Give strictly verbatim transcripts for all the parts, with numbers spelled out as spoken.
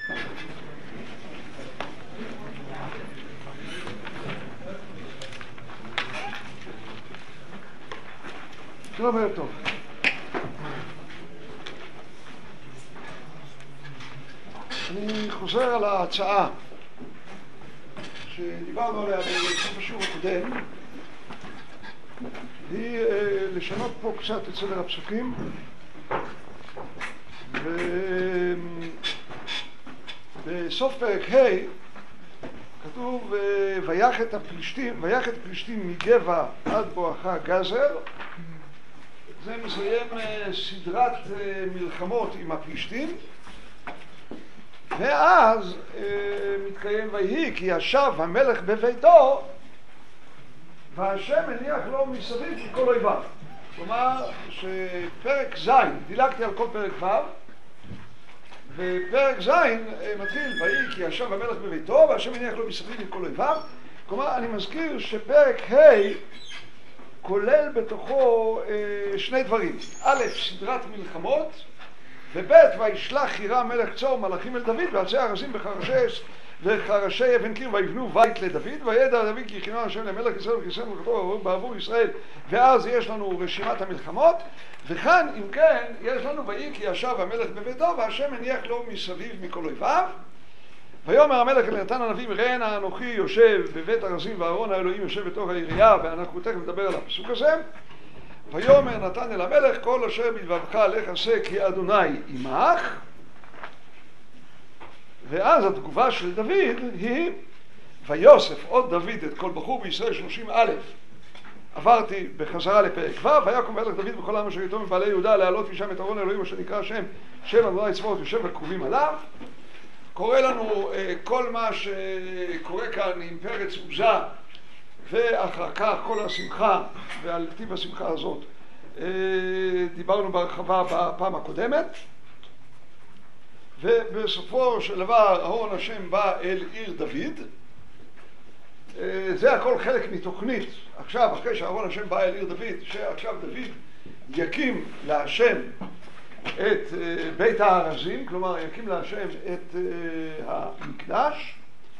שלום ערב טוב. אני חוזר על ההצעה שדיברנו עליה בסוף השיעור הקודם, היא לשנות פה קצת את סדר הפסוקים, ובסוף פרק ה' כתוב ויך את הפלישתים, ויך את הפלישתים מגבע עד בואכה גזר. זה מסיים סדרת מלחמות עם הפלישתים, ואז מתקיים ויהי כי ישב המלך בביתו והשם הניח לו מסביב מכל אויביו. כלומר שפרק ז', דילגתי על כל פרק ו', ופרק ז' מתחיל ויהי כי ישב המלך בביתו והשם הניח לו מסביב מכל אויביו. כלומר אני מזכיר שפרק ה' כולל בתוכו שני דברים: א', סדרת מלחמות, וב', וישלח חירם מלך צור מלאכים אל דוד ועצי ארזים בחרשי וחרשי אבן קיר ויבנו בית לדוד, וידע דוד כי כינון השם למלך ישראל וכיסא מלכותו בעבור ישראל. ואז יש לנו רשימת המלחמות, וכאן אם כן יש לנו ויהי כי ישב המלך בביתו והשם הניח לו מסביב מכל אויביו. ויאמר המלך אל נתן הנביא ראה נא אנוכי יושב בבית ארזים ואהרון האלוהים יושב בתוך העירייה, ואנחנו תכף נדבר על הפסוק הזה. ויאמר נתן אל המלך כל אשר בלבבך לך עשה כי אדוני עמך. ואז התגובה של דוד היא ויוסף עוד דוד את כל בחור בישראל שלושים א'. עברתי בחזרה לפרק ו'. ויקום מלך דוד בכל העם אשר איתו מבעלי יהודה להעלות משם את ארון האלוהים אשר נקרא שם שם אדוני צבאות יושב הקרובים עליו. קורא לנו כל מה שקורה כאן עם פרץ עוזה ואחר כך כל השמחה, ועל טיב השמחה הזאת דיברנו בהרחבה בפעם הקודמת. ובסופו של דבר ארון השם בא אל עיר דוד. זה הכל חלק מתוכנית. עכשיו אחרי שארון השם בא אל עיר דוד, שעכשיו דוד יקים להשם את בית הארזים, כלומר יקים להשם את המקדש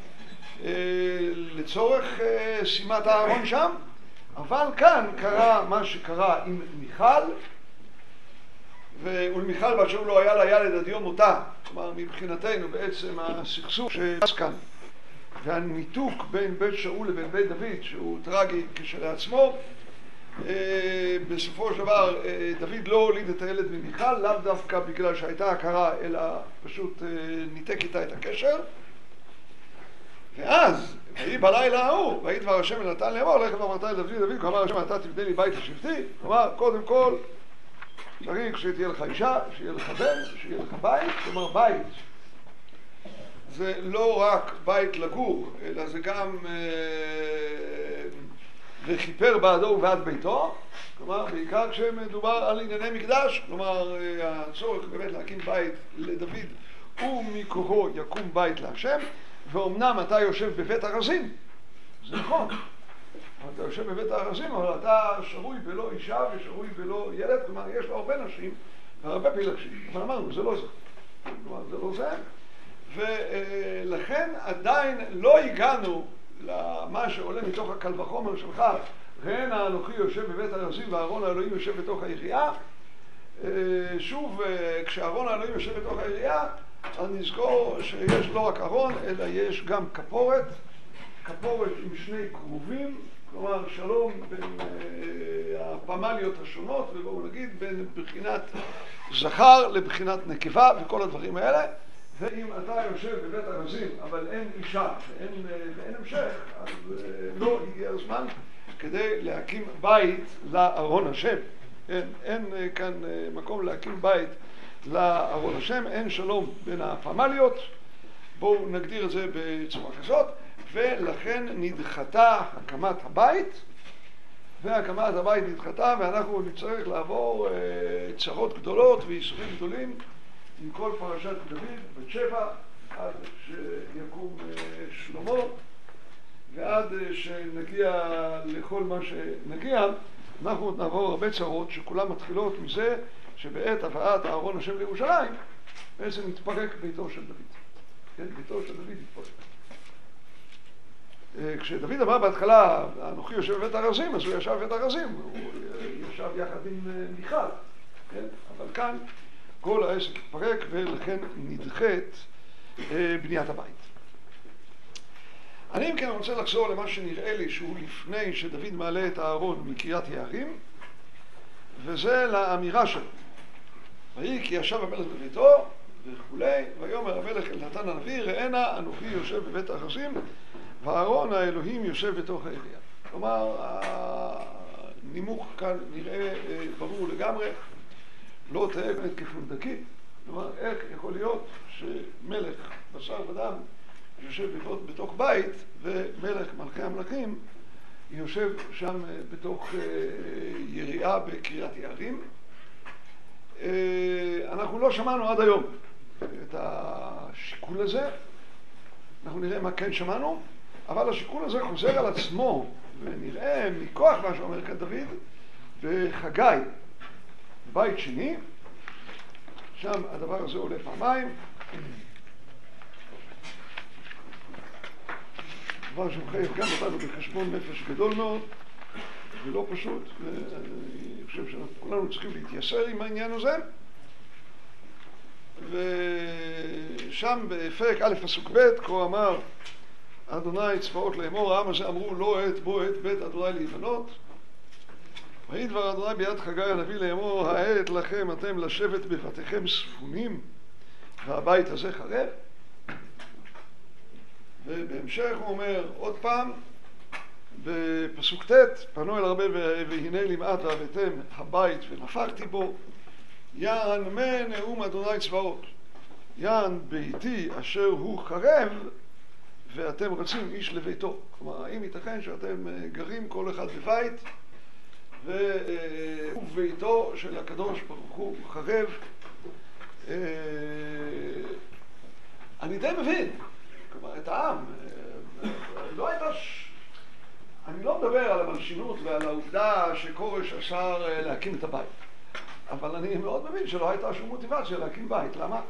לצורך שימת הארון שם. אבל כאן קרה מה שקרה עם מיכל, ולמיכל בת שאול לא היה לה ילד עד יום מותה. כלומר מבחינתנו בעצם הסכסוך שיש כאן והניתוק בין בית שאול לבין בית דוד שהוא טרגי כשלעצמו, בסופו של דבר דוד לא הוליד את הילד ממיכל, לאו דווקא בגלל שהייתה הכרה, אלא פשוט ניתק איתה את הקשר. ואז ויהי בלילה ההוא ויהי דבר השם אל נתן לאמור לך ואמרת אל דוד דוד כה אמר השם אתה תבנה לי בית לשבטי. כלומר קודם כל צריך שתהיה לך אישה, שיהיה לך בן, שיהיה לך בית. כלומר בית זה לא רק בית לגור, אלא זה גם וכיפר בעדו ובעד ביתו. כלומר בעיקר כשמדובר על ענייני מקדש, כלומר הצורך באמת להקים בית לדוד ומכוחו יקום בית להשם. ואומנם אתה יושב בבית ארזים, זה נכון, אתה יושב בבית הארזים, אבל אתה שרוי בלא אישה ושרוי בלא ילד. כלומר יש לו הרבה נשים והרבה פילגשים, אבל אמרנו זה לא זה, כלומר זה לא זה. ולכן עדיין לא הגענו למה שעולה מתוך הקל וחומר שלך ראה נא אנוכי יושב בבית הארזים ואהרון האלוהים יושב בתוך העירייה. שוב, כשאהרון האלוהים יושב בתוך העירייה אז נזכור שיש לא רק ארון אלא יש גם כפורת, כפורת עם שני קרובים, כלומר שלום בין הפמליות השונות, ובואו נגיד בין בחינת זכר לבחינת נקבה וכל הדברים האלה. ואם אתה יושב בבית ארזים אבל אין אישה ואין, ואין המשך, אז לא הגיע הזמן כדי להקים בית לארון השם. אין, אין כאן מקום להקים בית לארון השם, אין שלום בין הפמליות, בואו נגדיר את זה בצורה כזאת. ולכן נדחתה הקמת הבית, והקמת הבית נדחתה, ואנחנו נצטרך לעבור צרות גדולות וייסורים גדולים עם כל פרשת דוד בת שבע עד שיקום שלמה, ועד שנגיע לכל מה שנגיע. אנחנו נעבור הרבה צרות שכולם מתחילות מזה שבעת הבאת אהרון השם לירושלים בעצם מתפרק ביתו של דוד. כן, ביתו של דוד יתפורר. כשדוד אמר בהתחלה, אנוכי יושב בבית ארזים, אז הוא ישב בבית ארזים, הוא ישב יחד עם מיכל, כן? אבל כאן כל העסק התפרק ולכן נדחית בניית הבית. אני אם כן רוצה לחזור למה שנראה לי שהוא לפני שדוד מעלה את הארון מקריית יערים, וזה לאמירה שלו. ויהי כי ישב המלך בביתו וכולי, ויאמר המלך אל נתן הנביא, ראנה אנוכי יושב בבית ארזים, והארון האלוהים יושב בתוך העירייה. כלומר, הנימוק כאן נראה ברור לגמרי, לא תהיה באמת כפונדקית. כלומר, איך יכול להיות שמלך בשר ודם יושב בתוך בית, ומלך מלכי המלכים יושב שם בתוך יריעה בקריית יערים. אנחנו לא שמענו עד היום את השיקול הזה, אנחנו נראה מה כן שמענו, אבל השיקול הזה חוזר על עצמו, ונראה מכוח מה שאומר כאן דוד, בחגי, בית שני, שם הדבר הזה עולה פעמיים, דבר שמחייב גם אותנו בחשבון נפש גדול מאוד, ולא פשוט, ואני חושב שכולנו צריכים להתייסר עם העניין הזה. ושם בפרק א' פסוק ב' כה אמר אדוני צבאות לאמור, העם הזה אמרו לא עת בו עת בית אדוני להיבנות. ויהי דבר אדוני ביד חגי הנביא לאמור, העת לכם אתם לשבת בבתיכם ספונים והבית הזה חרב. ובהמשך הוא אומר עוד פעם בפסוק ט', פנו אל הרבה והנה למעט והבאתם הבית ונפחתי בו, יען מה נאום אדוני צבאות, יען ביתי אשר הוא חרב ואתם רצים איש לביתו. כלומר, האם ייתכן שאתם גרים כל אחד בבית וביתו של הקדוש ברוך הוא חרב? אני די מבין, כלומר, את העם, לא הייתה ש... אני לא מדבר על המלשינות ועל העובדה שכורש אסר להקים את הבית, אבל אני מאוד מבין שלא הייתה שום מוטיבציה להקים בית. למה?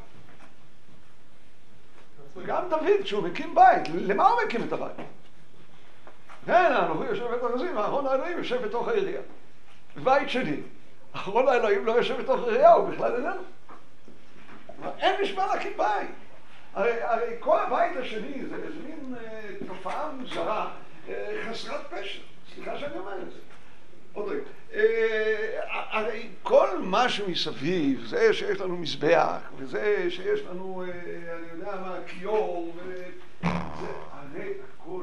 גם דוד, כשהוא מקים בית, למה הוא מקים את הבית? כן, אנוכי יושב בבית ארזים, הארון האלוהים יושב בתוך העירייה. בית שני, הארון האלוהים לא יושב בתוך העירייה, הוא בכלל איננו. אין בשביל להקים בית. הרי, הרי כל הבית השני זה איזה מין אה, תופעה מוזרה, אה, חסרת פשר. סליחה שאני אומר את זה. עוד רגע. אה, הרי כל מה שמסביב, זה שיש לנו מזבח, וזה שיש לנו, אה, אני יודע מה, כיור, וזה הרי הכל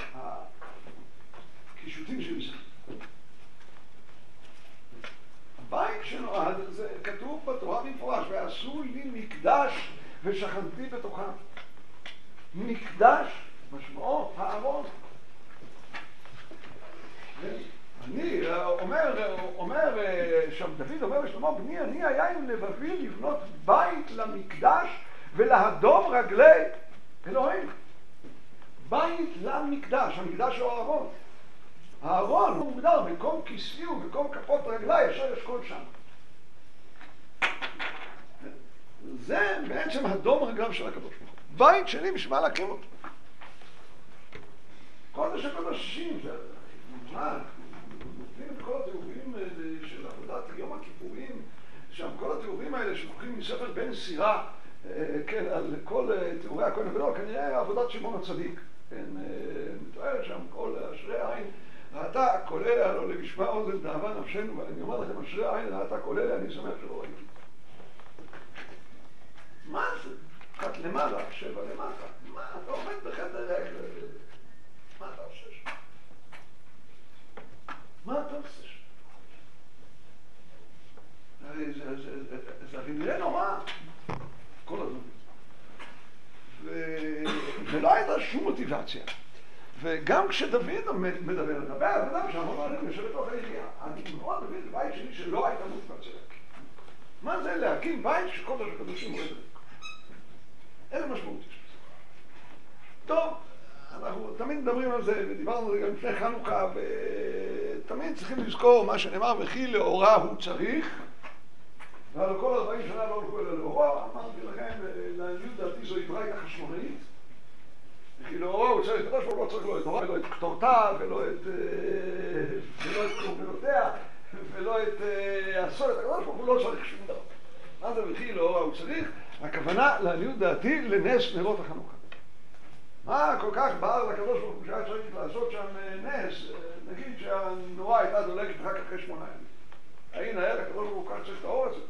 הקישוטים שמסביב. הבית שנועד, זה כתוב בתורה במפורש, ועשו לי מקדש ושכנתי בתוכם. מקדש משמעו הארון. אני אומר, אומר שם דוד אומר לשלמה, בני אני היה עם לבבי לבנות בית למקדש ולהדום רגלי אלוהים. בית למקדש, המקדש הוא הארון. הארון הוא מוגדר במקום כיסאי ובמקום כפות רגלי אשר ישכון שם. זה בעצם הדום רגליו של הקדוש ברוך הוא. בית שני בשביל מה להקים אותו. קודש הקודשים, זה מה, נותנים את כל התיאורים של עבודת יום הכיפורים, שם כל התיאורים האלה שלוקחים מספר בן סירה, כן, על כל תיאורי הכהן הגדול, כנראה עבודת שמעון הצדיק, כן, מתוארת שם כל אשרי עין, ראתה כולל הלא למשמע אוזן דאבה נפשנו, ואני אומר לכם, אשרי עין ראתה כולל, אני שמח שלא ראיתי. מה זה? אחת למעלה, שבע למטה. מה? אתה עומד בחדר ריק. מה אתה עושה שם? מה אתה עושה שם? זה הרי נראה נורא. כל הזמן. ולא הייתה שום מוטיבציה. וגם כשדוד מדבר, מדבר, אדם שאמרו עליהם יושב בתוך העירייה. אני מאוד מבין בבית שלי שלא הייתה מוטיבציה להקים. מה זה להקים בית שקודש הקדושים רואה דרך? איזה משמעות יש לזה? טוב, אנחנו תמיד מדברים על זה, ודיברנו על זה גם לפני חנוכה, ותמיד צריכים לזכור מה שנאמר, וכי לאורה הוא צריך, ועל כל ארבעים שנה לא הולכו אלא לאורה. אמרתי לכם, לעניות דעתי זוהי ברייתא חשמונאית. כאילו, הוא צריך, הקדוש ברוך הוא לא צריך לא את תורה, ולא את קטורתה, ולא את קורבנותיה, ולא את הסולת. הקדוש ברוך הוא לא צריך שום דבר. מה זה וכי לא, הוא צריך, הכוונה לעניות דעתי לנס נרות החנוכה. מה כל כך בער לקדוש ברוך הוא שהיה צריך לעשות שם נס, נגיד שהנורה הייתה דולקת רק אחרי שמונה ימים. האין הער, הקדוש ברוך הוא כך צריך את האור הזה.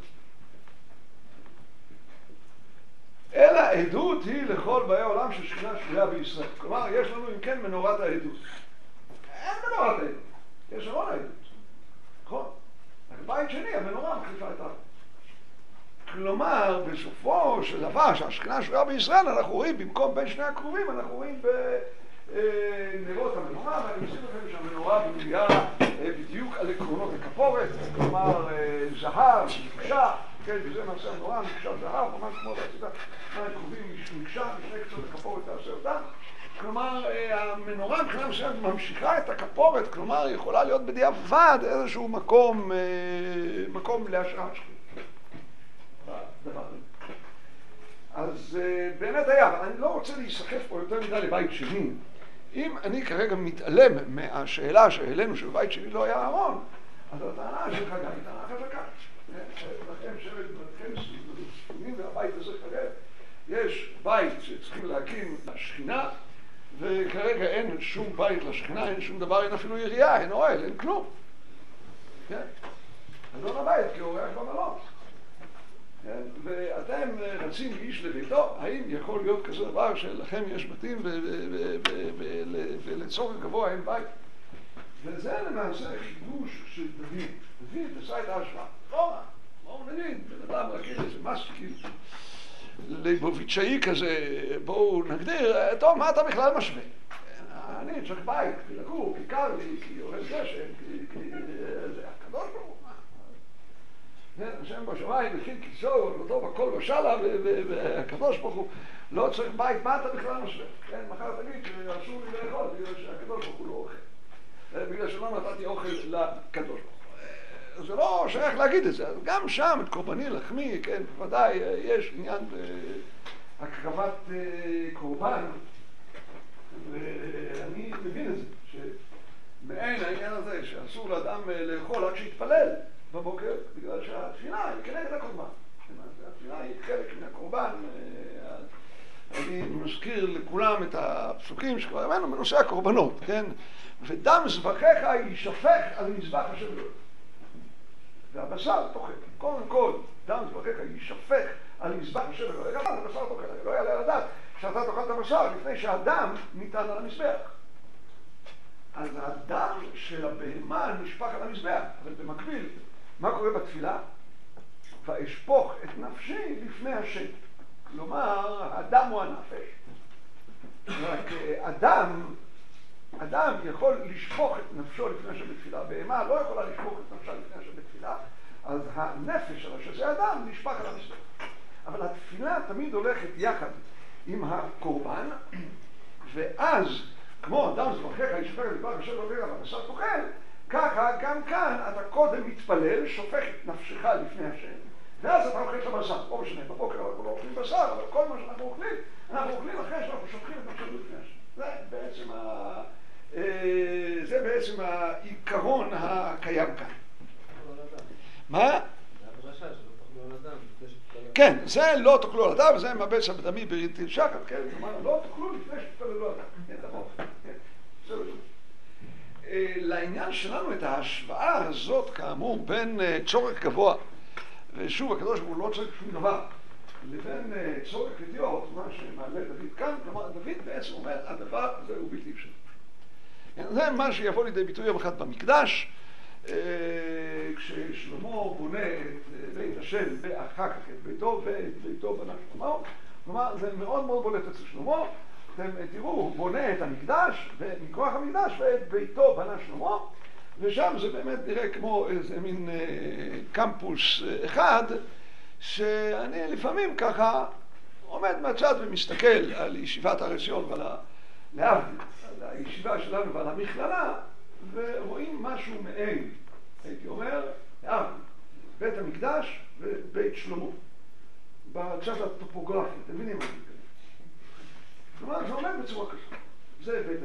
אלא עדות היא לכל באי עולם ששכינה שרויה בישראל. כלומר, יש לנו אם כן מנורת העדות. אין מנורת העדות, יש ארון העדות. נכון? רק בית שני, המנורה מחליפה את הארון. כלומר, בסופו של דבר, שהשכינה שרויה בישראל, אנחנו רואים, במקום בין שני הקרובים, אנחנו רואים בנרות המנורה, ואני מזכיר לכם שהמנורה בנויה בדיוק על עקרונות הכפורת, כלומר, זהב, מקשה, כן, וזה מעשה המנורה, מקשה זהב, ממש כמו בהצידה, שני הקרובים מקשה, משני קצות הכפורת תעשה אותה. כלומר, המנורה מבחינה מסוימת ממשיכה את הכפורת, כלומר, יכולה להיות בדיעבד איזשהו מקום, מקום להשראה שכינה. אז באמת היה, אבל אני לא רוצה להיסחף פה יותר מדי לבית שני. אם אני כרגע מתעלם מהשאלה שהעלינו שבבית שני לא היה ארון, אז הטענה שלך גם היא טענה חזקה. לכם שבט בתכם סביבים והבית הזה כרגע, יש בית שצריכים להקים לשכינה, וכרגע אין שום בית לשכינה, אין שום דבר, אין אפילו יריעה, אין אוהל, אין כלום. כן? אז לא לבית, כי הוא ריח במלון. ואתם רצים איש לביתו, האם יכול להיות כזה דבר שלכם יש בתים ולצורך גבוה אין בית? וזה למעשה חידוש של דוד. דוד עשה את ההשוואה. לא רע, לא נגיד, בן אדם רגיל איזה מסקיל ליבוביצ'אי כזה, בואו נגדיר, טוב, מה אתה בכלל משווה? אני צריך בית, כי לגור, כי קר לי, כי יורד גשם, כי זה הקדוש ברוך הוא. השם בשמיים מכין כיסו, אותו בכל בשלה, והקדוש ברוך הוא לא צריך בית, מה אתה בכלל משווה? כן, מחר תגיד שאסור לי לאכול, בגלל שהקדוש ברוך הוא לא אוכל. בגלל שלא נתתי אוכל לקדוש ברוך הוא. זה לא שייך להגיד את זה, גם שם את קורבני לחמי, כן, בוודאי יש עניין בהקרבת קורבן, ואני מבין את זה, שמעין העניין הזה שאסור לאדם לאכול עד שיתפלל, בבוקר, בגלל שהתפילה היא כנגד הקורבן. התפילה היא חלק מהקורבן. אני מזכיר לכולם את הפסוקים שכבר הבאנו בנושא הקורבנות, כן? ודם זבחיך יישפך על מזבח השם אלוהיך. והבשר תאכל. קודם כל, דם זבחיך יישפך על מזבח השם אלוהיך. אבל הבשר תאכל. לא יעלה על הדעת שאתה תאכל את הבשר לפני שהדם ניתן על המזבח. אז הדם של הבהמה נשפך על המזבח. אבל במקביל, מה קורה בתפילה? ואשפוך את נפשי לפני השם. כלומר, האדם הוא הנפש. רק אדם, אדם יכול לשפוך את נפשו לפני השם בתפילה. בהמה לא יכולה לשפוך את נפשה לפני השם בתפילה, אז הנפש שלה, שזה אדם, נשפך על המזבח. אבל התפילה תמיד הולכת יחד עם הקורבן, ואז, כמו אדם זבחיך ישפך על מזבח השם אלוהיך והבשר תאכל, ככה גם כאן אתה קודם מתפלל, שופך את נפשך לפני השם, ואז אתה אוכל את הבשר. לא משנה, בבוקר אנחנו לא אוכלים בשר, אבל כל מה שאנחנו אוכלים, אנחנו אוכלים אחרי שאנחנו שופכים את נפשנו לפני השם. זה בעצם, ה... זה בעצם העיקרון הקיים כאן. מה? כן, זה לא תאכלו על אדם, זה מבצע בדמי בריתי שחר, כן? כלומר, לא תאכלו לפני שתתפללו על אדם. כן, תבוא. כן, זה לא טוב. לעניין שלנו את ההשוואה הזאת, כאמור, בין צורך גבוה, ושוב, הקדוש ברוך הוא לא צריך שום דבר, לבין צורך אידיוט, מה שמעלה דוד כאן, כלומר, דוד בעצם אומר, הדבר הזה הוא בלתי אפשרי. זה מה שיבוא לידי ביטוי יום אחד במקדש, כששלמה בונה את בית השם ואחר כך את ביתו ואת ביתו בנה שלמה, כלומר, זה מאוד מאוד בולט אצל שלמה. אתם תראו, הוא בונה את המקדש, ומכוח המקדש ואת ביתו בנה שלמה, ושם זה באמת נראה כמו איזה מין אה, קמפוס אחד, שאני לפעמים ככה עומד מהצד ומסתכל על ישיבת הר עציון ועל להבדיל, על הישיבה שלנו ועל המכללה, ורואים משהו מעין, הייתי אומר, להבדיל, בית המקדש ובית שלמה, בצד הטופוגרפי, אתם מבינים מה זה?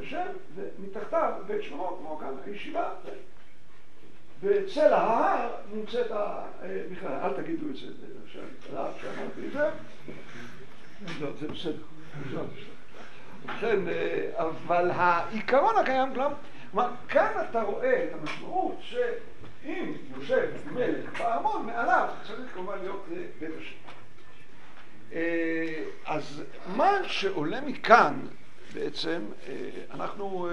השם, ומתחתיו בית שלמה, כמו כאן הישיבה, בצל ההר נמצאת בכלל, אל תגידו את זה, שאמרתי את זה, לא, זה בסדר, ובכן, אבל העיקרון הקיים כלום, כאן אתה רואה את המשמעות שאם יושב מלך בארמון מעליו, צריך כמובן להיות בית השם. אז מה שעולה מכאן בעצם, אנחנו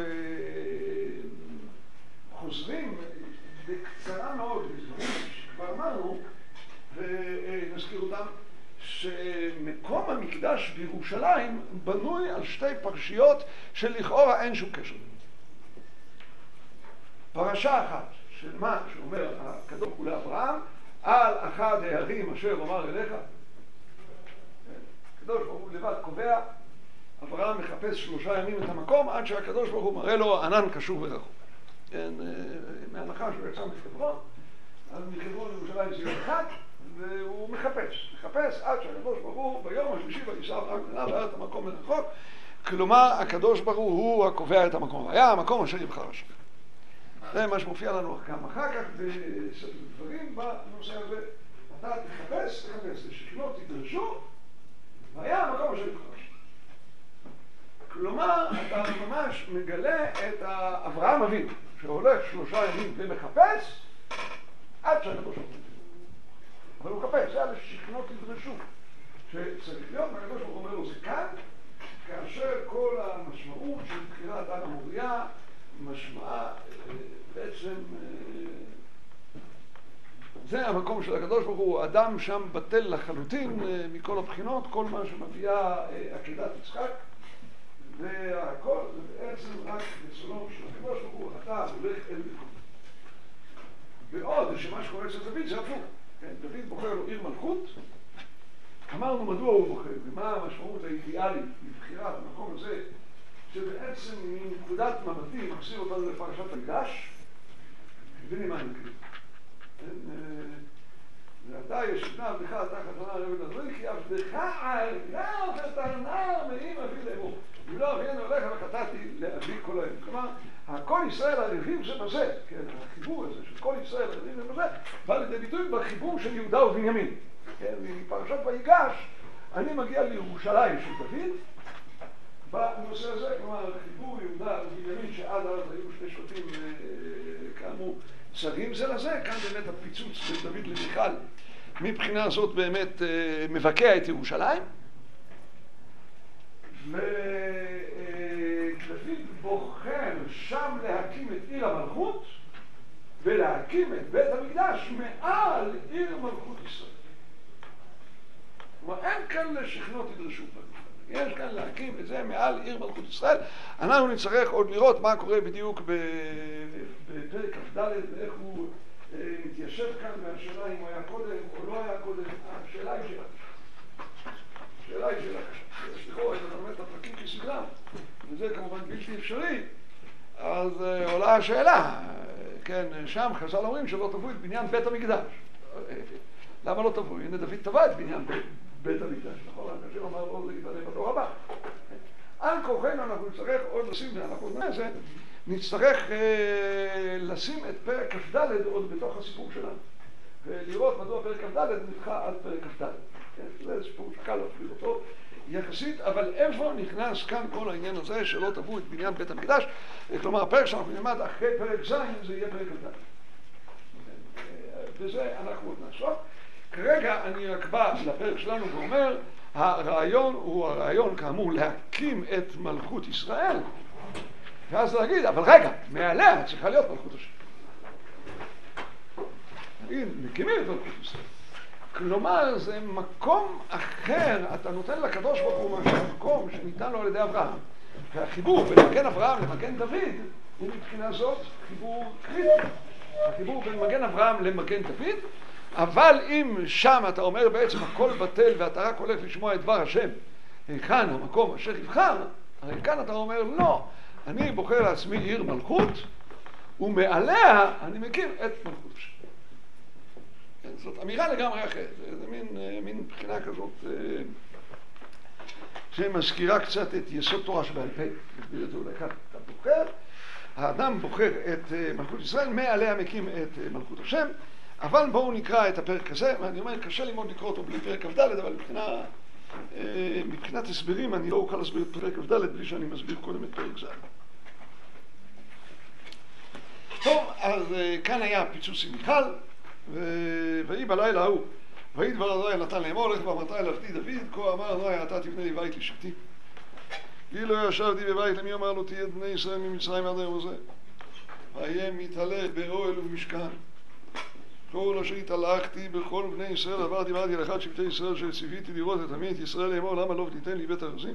חוזרים בקצרה מאוד לדברים שכבר אמרנו ונזכיר אותם, שמקום המקדש בירושלים בנוי על שתי פרשיות שלכאורה אין שום קשר. פרשה אחת של מה שאומר הקדוש ברוך הוא לאברהם, על אחד הערים אשר אומר אליך, הקדוש ברוך הוא לבד קובע, אברהם מחפש שלושה ימים את המקום עד שהקדוש ברוך הוא מראה לו ענן קשור ורחוק. כן, מהנחה שהוא יצא מחברון, אז מחברון לירושלים זה יום אחד, והוא מחפש, מחפש עד שהקדוש ברוך הוא ביום השלישי וייסע אברהם ועבר את המקום מרחוק, כלומר הקדוש ברוך הוא הקובע את המקום, היה המקום אשר יבחר השם. זה מה שמופיע לנו גם אחר כך בדברים בנושא הזה, אתה תחפש, תחפש, לשכנות תדרשו, והיה המקום אשר יבחר השם. כלומר, אתה ממש מגלה את אברהם אבינו, שהולך שלושה ימים ומחפש, עד שהקדוש ברוך הוא. אבל הוא מחפש, זה היה לשכנות תדרשו, שצריך להיות, והקדוש ברוך הוא אומר לו, זה כאן, כאשר כל המשמעות של בחירת הר המוריה, משמעה בעצם, זה המקום של הקדוש ברוך הוא, אדם שם בטל לחלוטין מכל הבחינות, כל מה שמביאה עקדת יצחק, והכל זה בעצם רק רצונו של הקדוש ברוך הוא, אתה הולך אל מקום. ועוד שמה שקורה אצל דוד זה הפוך, כן? דוד בוחר לו עיר מלכות, אמרנו מדוע הוא בוחר, ומה המשמעות האידיאלית לבחירת המקום הזה, שבעצם מנקודת מבטי מחזיר אותנו לפרשת המקדש, מבינים מה אני מקריא. ואתה ישנה עבדך תחת הנער עבד אדוני, כי עבדך ערב את הנער מעם אבי לאמור. אם לא אבינו אליך וחטאתי לאבי כל היום. כלומר, כל ישראל ערבים זה בזה, כן, החיבור הזה של כל ישראל ערבים זה בזה, בא לידי ביטוי בחיבור של יהודה ובנימין. כן, מפרשת ויגש, אני מגיע לירושלים של דוד, בנושא הזה, כלומר, חיבור יהודה ובנימין שעד אז היו שני שבטים כאמור צרים זה לזה, כאן באמת הפיצוץ של דוד למיכל מבחינה הזאת באמת מבקע את ירושלים, ודוד בוחר שם להקים את עיר המלכות ולהקים את בית המקדש מעל עיר מלכות ישראל. כלומר, אין כאן לשכנות תדרשו פעם. יש כאן להקים את זה מעל עיר מלכות ישראל. אנחנו נצטרך עוד לראות מה קורה בדיוק בפרק כ"ד ואיך הוא מתיישב כאן, והשאלה אם הוא היה קודם או לא היה קודם, השאלה היא שאלה קשה. השאלה היא שאלה קשה. יש לכאורה את לומד את הפרקים כסדרם, וזה כמובן בלתי אפשרי, אז עולה השאלה, כן, שם חז"ל אומרים שלא תבעו את בניין בית המקדש. למה לא תבעו? הנה דוד תבע את בניין בית בית המקדש, נכון? כאשר אמר לו זה יתעלה בדור הבא. על כוחנו אנחנו נצטרך עוד לשים, ואנחנו עוד נעשה, נצטרך אה, לשים את פרק כ"ד עוד בתוך הסיפור שלנו. ולראות מדוע פרק כ"ד נדחה עד פרק כ"ד. כן? זה סיפור שקל להפריד אותו יחסית, אבל איפה נכנס כאן כל העניין הזה שלא תבעו את בניין בית המקדש? כלומר, הפרק שאנחנו נלמד אחרי פרק ז' זה יהיה פרק כ"ד. וזה אנחנו עוד נעסוק. כרגע אני רק בא לפרק שלנו ואומר, הרעיון הוא הרעיון כאמור להקים את מלכות ישראל, ואז להגיד, אבל רגע, מעליה צריכה להיות מלכות השם. נגיד, מקימים את מלכות ישראל. כלומר, זה מקום אחר, אתה נותן לקדוש ברוך הוא מקום שניתן לו על ידי אברהם. והחיבור בין מגן אברהם למגן דוד הוא מבחינה זאת חיבור קריטי. החיבור בין מגן אברהם למגן דוד, אבל אם שם אתה אומר בעצם הכל בטל ואתה רק הולך לשמוע את דבר השם, כאן המקום אשר יבחר, הרי כאן אתה אומר לא, אני בוחר לעצמי עיר מלכות ומעליה אני מקים את מלכות השם. זאת אמירה לגמרי אחרת, זה מין, מין בחינה כזאת שמזכירה קצת את יסוד תורה שבעל פה. נסביר את זה אולי כאן. אתה בוחר, האדם בוחר את מלכות ישראל, מעליה מקים את מלכות השם, אבל בואו נקרא את הפרק הזה, ואני אומר, קשה לי מאוד לקרוא אותו בלי פרק כ"ד, אבל מבחינה, מבחינת הסברים אני לא אוכל להסביר את פרק כ"ד בלי שאני מסביר קודם את פרק ז'. טוב, אז כאן היה פיצוץ עם מיכל, ויהי בלילה ההוא, ויהי דבר אדוני אל נתן לאמור, לך ואמרת אל עבדי דוד, כה אמר אדוני אתה תבנה לי בית לשבטי. ואילו ישבתי בבית למי אמר לו תהיה את בני ישראל ממצרים עד היום הזה. והיה מתהלך באוהל ובמשכן. כל אשר התהלכתי בכל בני ישראל עברתי ועד אל אחד שבטי ישראל שציוויתי לראות את עמי את ישראל לאמור למה לא תיתן לי בית ארזים.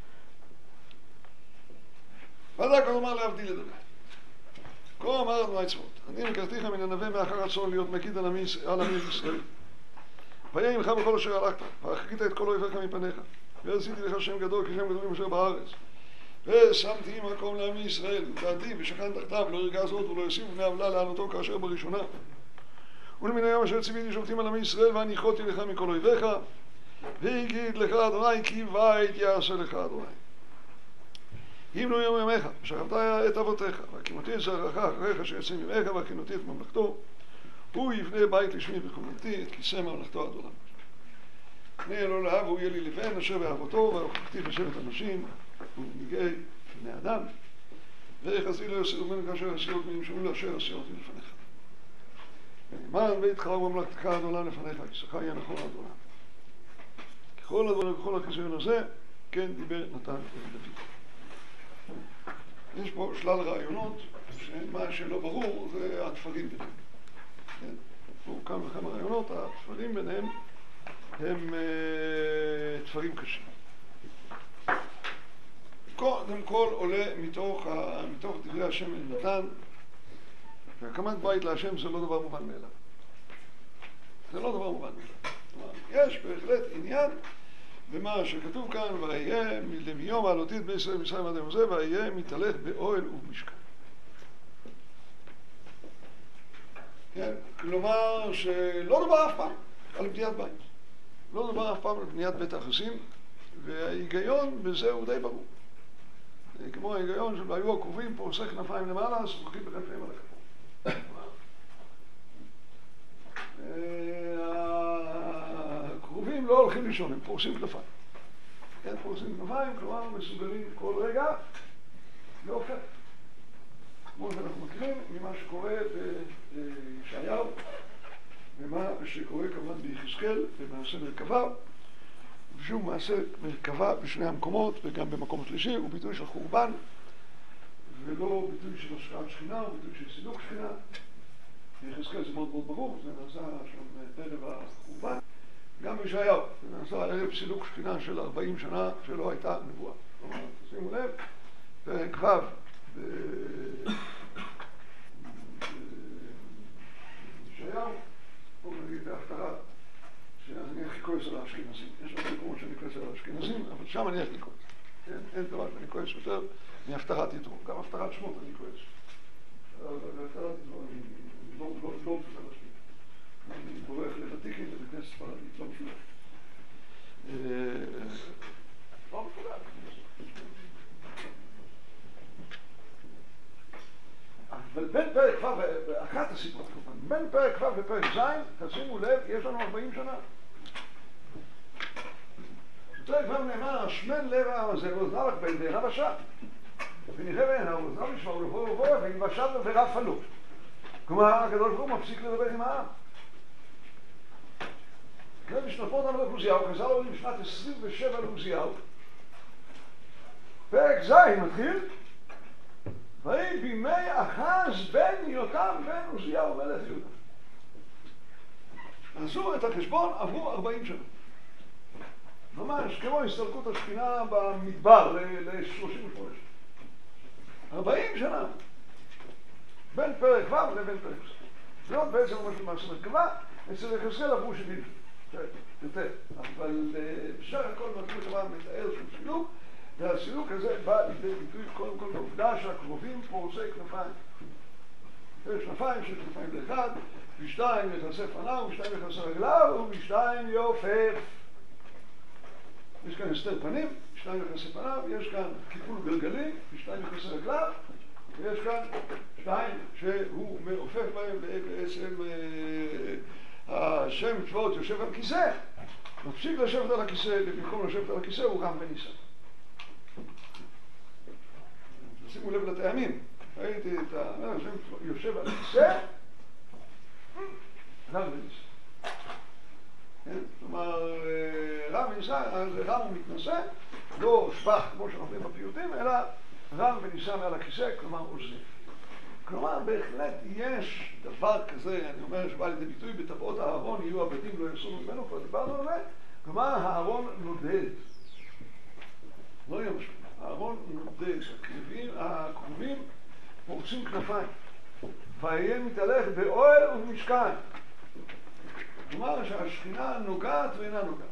ודק אמר לעבדי לדוד. כה אמר אדוני צבאות, אני לקחתיך מן הנווה מאחר הצאן להיות מקית על עמי ישראל. ויהי עמך בכל אשר הלכת, והרחקת את כל אויביך מפניך, ועשיתי לך שם גדול כשם גדולים אשר בארץ. ושמתי מקום לעמי ישראל, ותעדי ושכן תחתיו, לא ירגז עוד ולא יוסיף בני עוולה לענותו כאשר בראשונה. ולמן היום אשר ציוויתי שופטים על עמי ישראל, והניחותי לך מכל אויביך, והגיד לך אדוני כי בית יעשה לך אדוני. ימנו יום ימיך, ושכבת את אבותיך, והקימותי את זרעך אחריך שיצא ממך, והכינותי את ממלכתו, הוא יבנה בית לשמי וקומתי, את כיסא ממלכתו עד עולם. פני אלוהים לאב, הוא יהיה לי לבן, אשר באבותו, והוכחתי בשבט אנשים, ומנהיגי בני אדם, ויחסי לא יסירו ממנו כאשר יסירו את מנמשמים לאשר יסירו אותי לפניך. ונאמן ביתך וממלכתך עד עולם לפניך, כיסאך יהיה נכון עד עולם. ככל הדברים וככל החיסיון הזה, כן דיבר נתן את דוד. יש פה שלל רעיונות, שמה שלא ברור זה התפרים ביניהם. כן? פה כמה וכמה רעיונות, התפרים ביניהם הם uh, תפרים קשים. קודם כל עולה מתוך, ה, מתוך דברי השם אל נתן, והקמת בית להשם זה לא דבר מובן מאליו. זה לא דבר מובן מאליו. יש בהחלט עניין במה שכתוב כאן, ויהיה מיום העלותי את בני ישראל מצרים עד היום הזה, ויהיה מתהלך באוהל ובמשכן. כן? כלומר שלא דובר אף פעם על בניית בית. לא דובר אף פעם על בניית בית האחסים, וההיגיון בזה הוא די ברור. כמו ההיגיון של והיו הקרובים פורסי כנפיים למעלה, שוחקים בכנפיהם על הכפור. הקרובים לא הולכים לישון, הם פורסים כנפיים. כן, פורסים כנפיים, כלומר מסוגלים כל רגע להופך. כמו שאנחנו מכירים ממה שקורה בישעיהו, ומה שקורה כמובן ביחזקאל, במעשה מרכבה, ושוב מעשה מרכבה בשני המקומות, וגם במקום השלישי, הוא ביטוי של חורבן, ולא ביטוי של השקעת שכינה, הוא ביטוי של סילוק שכינה. ביחזקאל זה מאוד מאוד ברור, זה נעשה שם ערב החורבן. גם בישעיהו, זה נעשה ערב סילוק שכינה של ארבעים שנה שלא הייתה נבואה. כלומר, תשימו לב, פרק ו' בישעיהו, פה נגיד בהפטרה, שאני הכי כועס על האשכנזים. יש עוד מקומות שאני כועס על האשכנזים, אבל שם אני הכי כועס. כן? אין דבר שאני כועס יותר מהפטרת יתרו. גם הפטרת שמות אני כועס. והפטרת יתרו אני לא מפתח לשמי. אני בורח לוותיקים ובכנסת ספרדית, לא מפתח. לא מפתח. אבל בין פרק ו' ואחת הסיבות, בין פרק ו' ופרק ז', תשימו לב, יש לנו ארבעים שנה. פרק ו' נאמר, שמן לב העם הזה, ואוזנה לך בין בעיניו השד. ונראה בעיניו, ואוזנה לשמע ולבוא ובוא, ואם בשד ורף עלו. כלומר, הקדוש ברוך הוא מפסיק לדבר עם העם. זה משנתו אותם לעוזיהו, חז"ל אומרים בשנת עשרים ושבע לעוזיהו. פרק ז' מתחיל, ויהי בימי אחז בן יותם בן עוזיהו מלך יהודה. עשו את החשבון, עברו ארבעים שנה. ממש כמו הסתלקות השכינה במדבר ל-שלושים ושמונה שנה. ארבעים שנה. בין פרק ו' לבין פרק ז'. זה עוד בעצם ממש למעשה מרכבה, אצל יחזקאל עברו שבעים שנה. יותר. אבל בשאר הכל נתנו כמובן מתאר של סילוק, והסילוק הזה בא לידי ביטוי קודם כל בעובדה שהקרובים פורסי כנפיים. יש כנפיים של כנפיים לאחד, ושתיים יחסה פניו, ושתיים יחסה רגליו, ושתיים יופף. יש כאן הסתר פנים, שתיים יחסי פניו, יש כאן קיפול גלגלי, שתיים יחסי רגליו, ויש כאן שתיים שהוא מעופף בהם, בעצם השם צבאות יושב על כיסא, מפסיק לשבת על הכיסא, ובמקום לשבת על הכיסא הוא רם ונישא. שימו לב לטעמים, ראיתי את השם יושב על הכיסא, רם ונישא. כלומר, רם ונישא, אז רם הוא מתנשא, לא שבח כמו שאומרים בפיוטים, אלא רם ונישא מעל הכיסא, כלומר עוזב. כלומר, בהחלט יש דבר כזה, אני אומר שבא לידי ביטוי, בטבעות הארון יהיו הבדים לא יסורו ממנו, כבר דיברנו על זה, כלומר הארון נודד. לא יהיה משהו, הארון נודד, הקרובים, הקרובים פורצים כנפיים, והיה מתהלך באוהל ובמשכן. כלומר שהשכינה נוגעת ואינה נוגעת.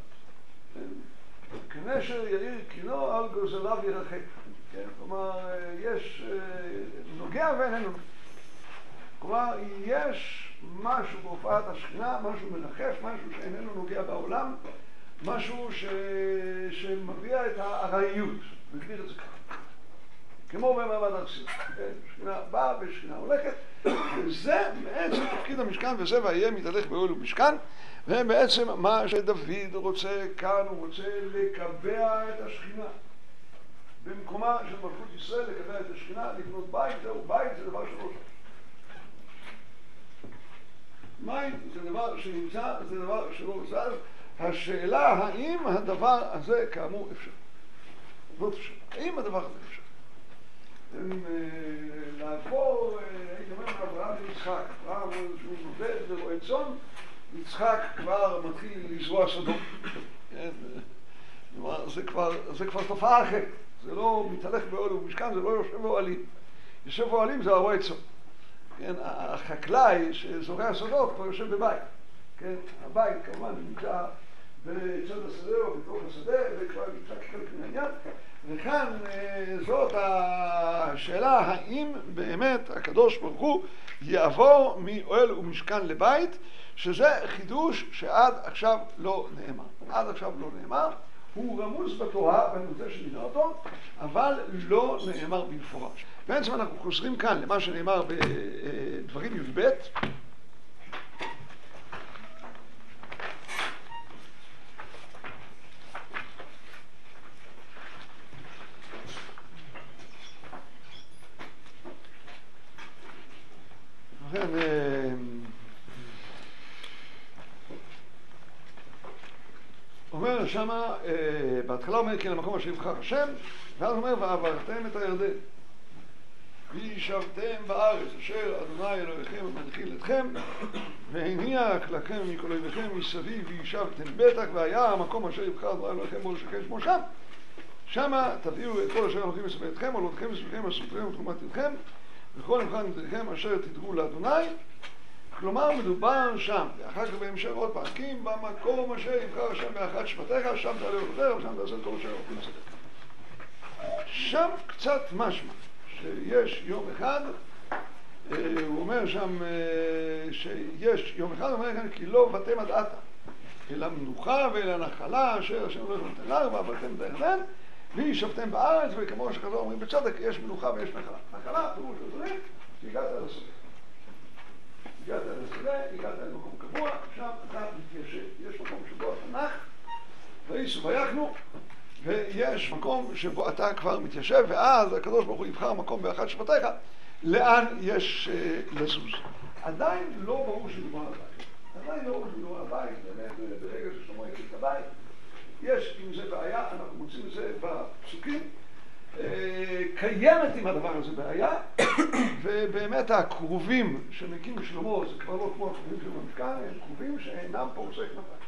כנשר יאיר קינו על גוזליו ירחק. כן? כלומר, יש נוגע ואיננו נוגע. כלומר, יש משהו בהופעת השכינה, משהו מרחף, משהו שאיננו נוגע בעולם, משהו ש... שמביע את הארעיות, נגדיר את זה ככה. כמו במעמד הר סיני. כן? שכינה באה ושכינה הולכת, וזה בעצם תפקיד המשכן, וזה והיה מתהלך באוהל ובמשכן, ובעצם מה שדוד רוצה כאן, הוא רוצה לקבע את השכינה. במקומה של מלכות ישראל, לקבע את השכינה, לבנות בית, זהו בית, זה דבר שלא עושה. בית זה דבר שנמצא, זה דבר שלא עושה. השאלה האם הדבר הזה כאמור אפשר. זאת השאלה. האם הדבר הזה אפשר? לעבור, הייתי אומר, אברהם ליצחק. אברהם שהוא נודד ורואה צאן, יצחק כבר מתחיל לזרוע שדות. זה כבר, זה כבר תופעה אחרת. זה לא מתהלך באוהל ובמשכן, זה לא יושב באוהלים. יושב באוהלים זה הרועה צאן. כן, החקלאי שזורע שדות כבר יושב בבית. כן, הבית כמובן נמצא בצד השדה או בתוך השדה, וכבר נמצא כחלק מהעניין. וכאן זאת השאלה, האם באמת הקדוש ברוך הוא יעבור מאוהל ומשכן לבית, שזה חידוש שעד עכשיו לא נאמר. עד עכשיו לא נאמר, הוא רמוז בתורה, ואני רוצה שנראה אותו, אבל לא נאמר במפורש. בעצם אנחנו חוזרים כאן למה שנאמר בדברים י"ב. אומר שמה, בהתחלה אומר כי למקום אשר יבחר השם, ואז אומר ועברתם את הירדן וישבתם בארץ אשר אדוני אלוהיכם מנחיל אתכם, והניח לכם מכל אויביכם מסביב וישבתם בטח, והיה המקום אשר יבחר אדוני אלוהיכם בו לשכן שמו שם. שמה תביאו את כל אשר אלוהים מסביב אתכם, עולותכם וסביבכם אסותכם ותרומת ידכם וכל מבחן ידכם אשר תדעו לאדוני. כלומר מדובר שם, ואחר כך בהמשך עוד פעם, כי במקום אשר יבחר השם באחת שבטיך, שם תעלה ולוחר, ושם תעשה את כל אשר אלוהים מסביב. שם קצת משמע, שיש יום אחד, הוא אומר שם שיש יום אחד, הוא אומר כאן, כי לא באתם עד עתה, אל המנוחה ואל הנחלה, אשר השם לא נותן לך, ועברתם את הירדן, וישבתם בארץ, וכמו שחז"ל אומרים בצדק, יש מנוחה ויש נחלה. נחלה, פירוש הדברים, שהגעת אל השדה. הגעת אל השדה, הגעת אל מקום קבוע, שם אתה מתיישב. יש מקום שבו אתה נח, וייסעו ויחנו, ויש מקום שבו אתה כבר מתיישב, ואז הקדוש ברוך הוא יבחר מקום באחת שבטיך, לאן יש לזוז. עדיין לא ברור שדובר על הבית. עדיין לא ברור שדובר על הבית, באמת ברגע ששלמה הקים את הבית, יש עם זה בעיה, אנחנו מוצאים את זה בפסוקים. קיימת עם הדבר הזה בעיה, ובאמת הקרובים שמקים שלמה זה כבר לא כמו הקרובים של המשכן, הם קרובים שאינם פורסי כנפיים.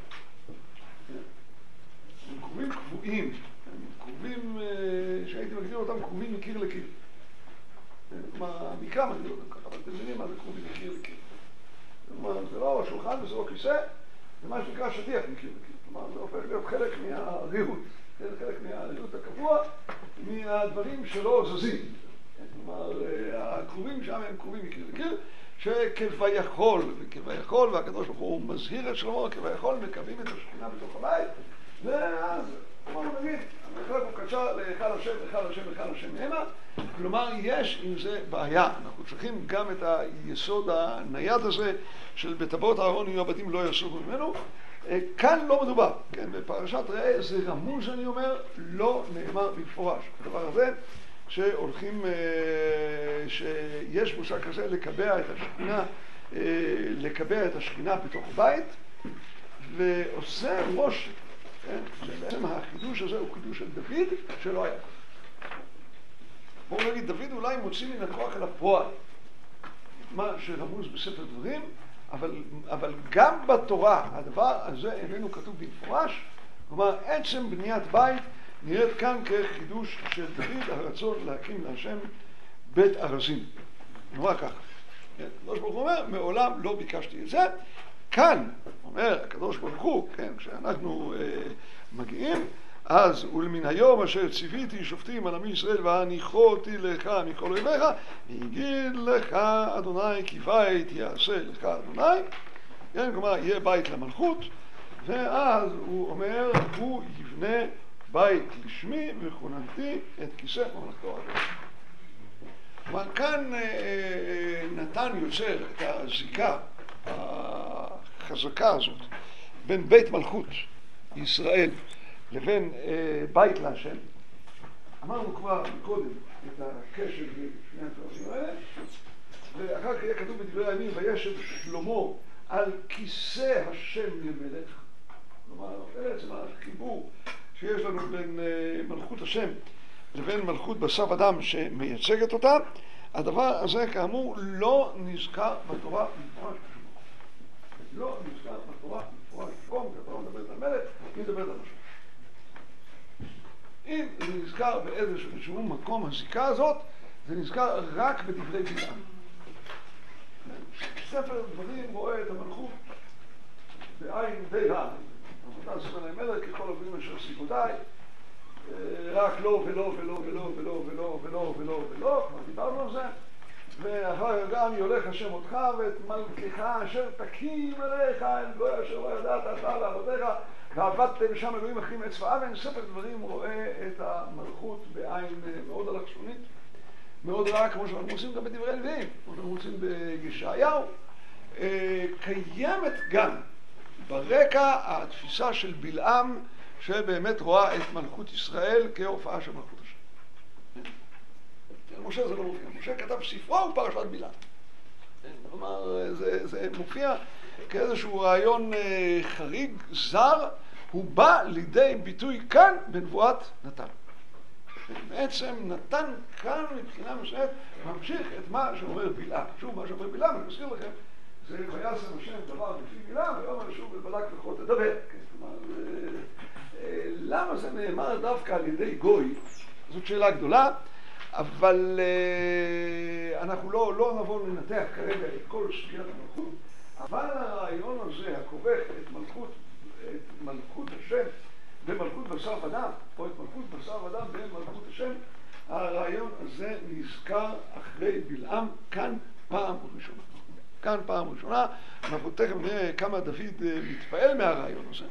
הם קרובים קבועים, הם קרובים שהייתי מגדיר אותם קרובים מקיר לקיר. כלומר, המקרא מגדיר אותם ככה, אבל אתם מבינים מה זה קרובים מקיר לקיר. כלומר, זה לא שולחן וזה לא כיסא, זה מה שנקרא שטיח מקיר לקיר. כלומר, זה הופך להיות חלק מהריהוט, חלק מהריהוט הקבוע, מהדברים שלא זזים. כלומר, הקרובים שם הם קרובים מקיר לקיר, שכביכול, וכביכול, והקדוש ברוך הוא מזהיר את שלמה, כביכול מקבלים את השכינה בתוך הבית, ואז כלומר נגיד, המרחק הוא קצר להיכל השם, היכל השם, היכל השם המה, כלומר יש עם זה בעיה, אנחנו צריכים גם את היסוד הנייד הזה של בטבעות הארון יהיו הבתים לא יסוגו ממנו, כאן לא מדובר, כן, בפרשת ראה זה רמוז אני אומר, לא נאמר במפורש, הדבר הזה שהולכים, שיש מושג כזה לקבע את השכינה, לקבע את השכינה בתוך בית, ועושה ראש, כן, שבעצם החידוש הזה הוא חידוש של דוד שלא היה. בואו נגיד, דוד אולי מוציא מן הכוח אל הפועל, מה שרמוז בספר דברים, אבל, אבל גם בתורה הדבר הזה איננו כתוב במפורש, כלומר עצם בניית בית נראית כאן כחידוש של דוד הרצון להקים להשם בית ארזים. נורא ככה. הקדוש ברוך הוא אומר, מעולם לא ביקשתי את זה. כאן, אומר הקדוש ברוך הוא, כן, כשאנחנו אה, מגיעים, אז ולמן היום אשר ציוויתי שופטים על עמי ישראל והניחותי לך מכל אויביך, והגיד לך אדוני כי בית יעשה לך אדוני, כן, כלומר יהיה בית למלכות, ואז הוא אומר, הוא יבנה בית לשמי וכוננתי את כיסא ממלכתו עליו. כלומר כאן אה, נתן יוצר את הזיקה החזקה הזאת בין בית מלכות ישראל לבין אה, בית להשם. אמרנו כבר קודם את הקשר בין שני הדברים האלה, ואחר כך יהיה כתוב בדברי הימים וישב שלמה על כיסא השם למלך. כלומר, בעצם החיבור שיש לנו בין אה, מלכות השם לבין מלכות בשר אדם שמייצגת אותה, הדבר הזה כאמור לא נזכר בתורה במפורש. לא נזכר בתורה במפורש. במקום, כי התורה מדברת על מלך, היא מדברת על משהו. אם זה נזכר באיזשהו מקום הזיקה הזאת, זה נזכר רק בדברי בלעם. ספר דברים רואה את המלכות בעין די רע. המלכות ספר המלך ככל עובדים אשר סיבותיי, רק לא ולא ולא ולא ולא ולא ולא ולא ולא, כבר דיברנו על זה, ואחר גם יולך השם אותך ואת מלכך אשר תקים עליך אל גוי אשר לא ידעת אתה ועבדיך ועבדתם שם אלוהים אחרים מצבא אבן. ספר דברים רואה את המלכות בעין מאוד אלכסונית, מאוד רעה, כמו שאנחנו מוצאים גם בדברי הנביאים, כמו שאנחנו מוצאים בישעיהו. קיימת גם ברקע התפיסה של בלעם שבאמת רואה את מלכות ישראל כהופעה של מלכות השם. משה זה לא מופיע. משה כתב ספרו ופרשת בלעם. כלומר, זה, זה מופיע כאיזשהו רעיון חריג, זר, הוא בא לידי ביטוי כאן בנבואת נתן. בעצם נתן כאן מבחינה מסוימת ממשיך את מה שאומר בלעם. שוב, מה שאומר בלעם, אני מזכיר לכם, זה ויעשה השם דבר לפי בלעם, ויאמר שוב לבלק וכל תדבר. כלומר, למה זה נאמר דווקא על ידי גוי? זאת שאלה גדולה, אבל אנחנו לא, לא נבוא לנתח כרגע את כל סוגיית המלכות, אבל הרעיון הזה, הכורך את מלכות, את מלכות השם במלכות בשר ודם, או את מלכות בשר ודם במלכות השם, הרעיון הזה נזכר אחרי בלעם כאן פעם ראשונה. כאן פעם ראשונה, אנחנו תכף נראה כמה דוד מתפעל מהרעיון הזה.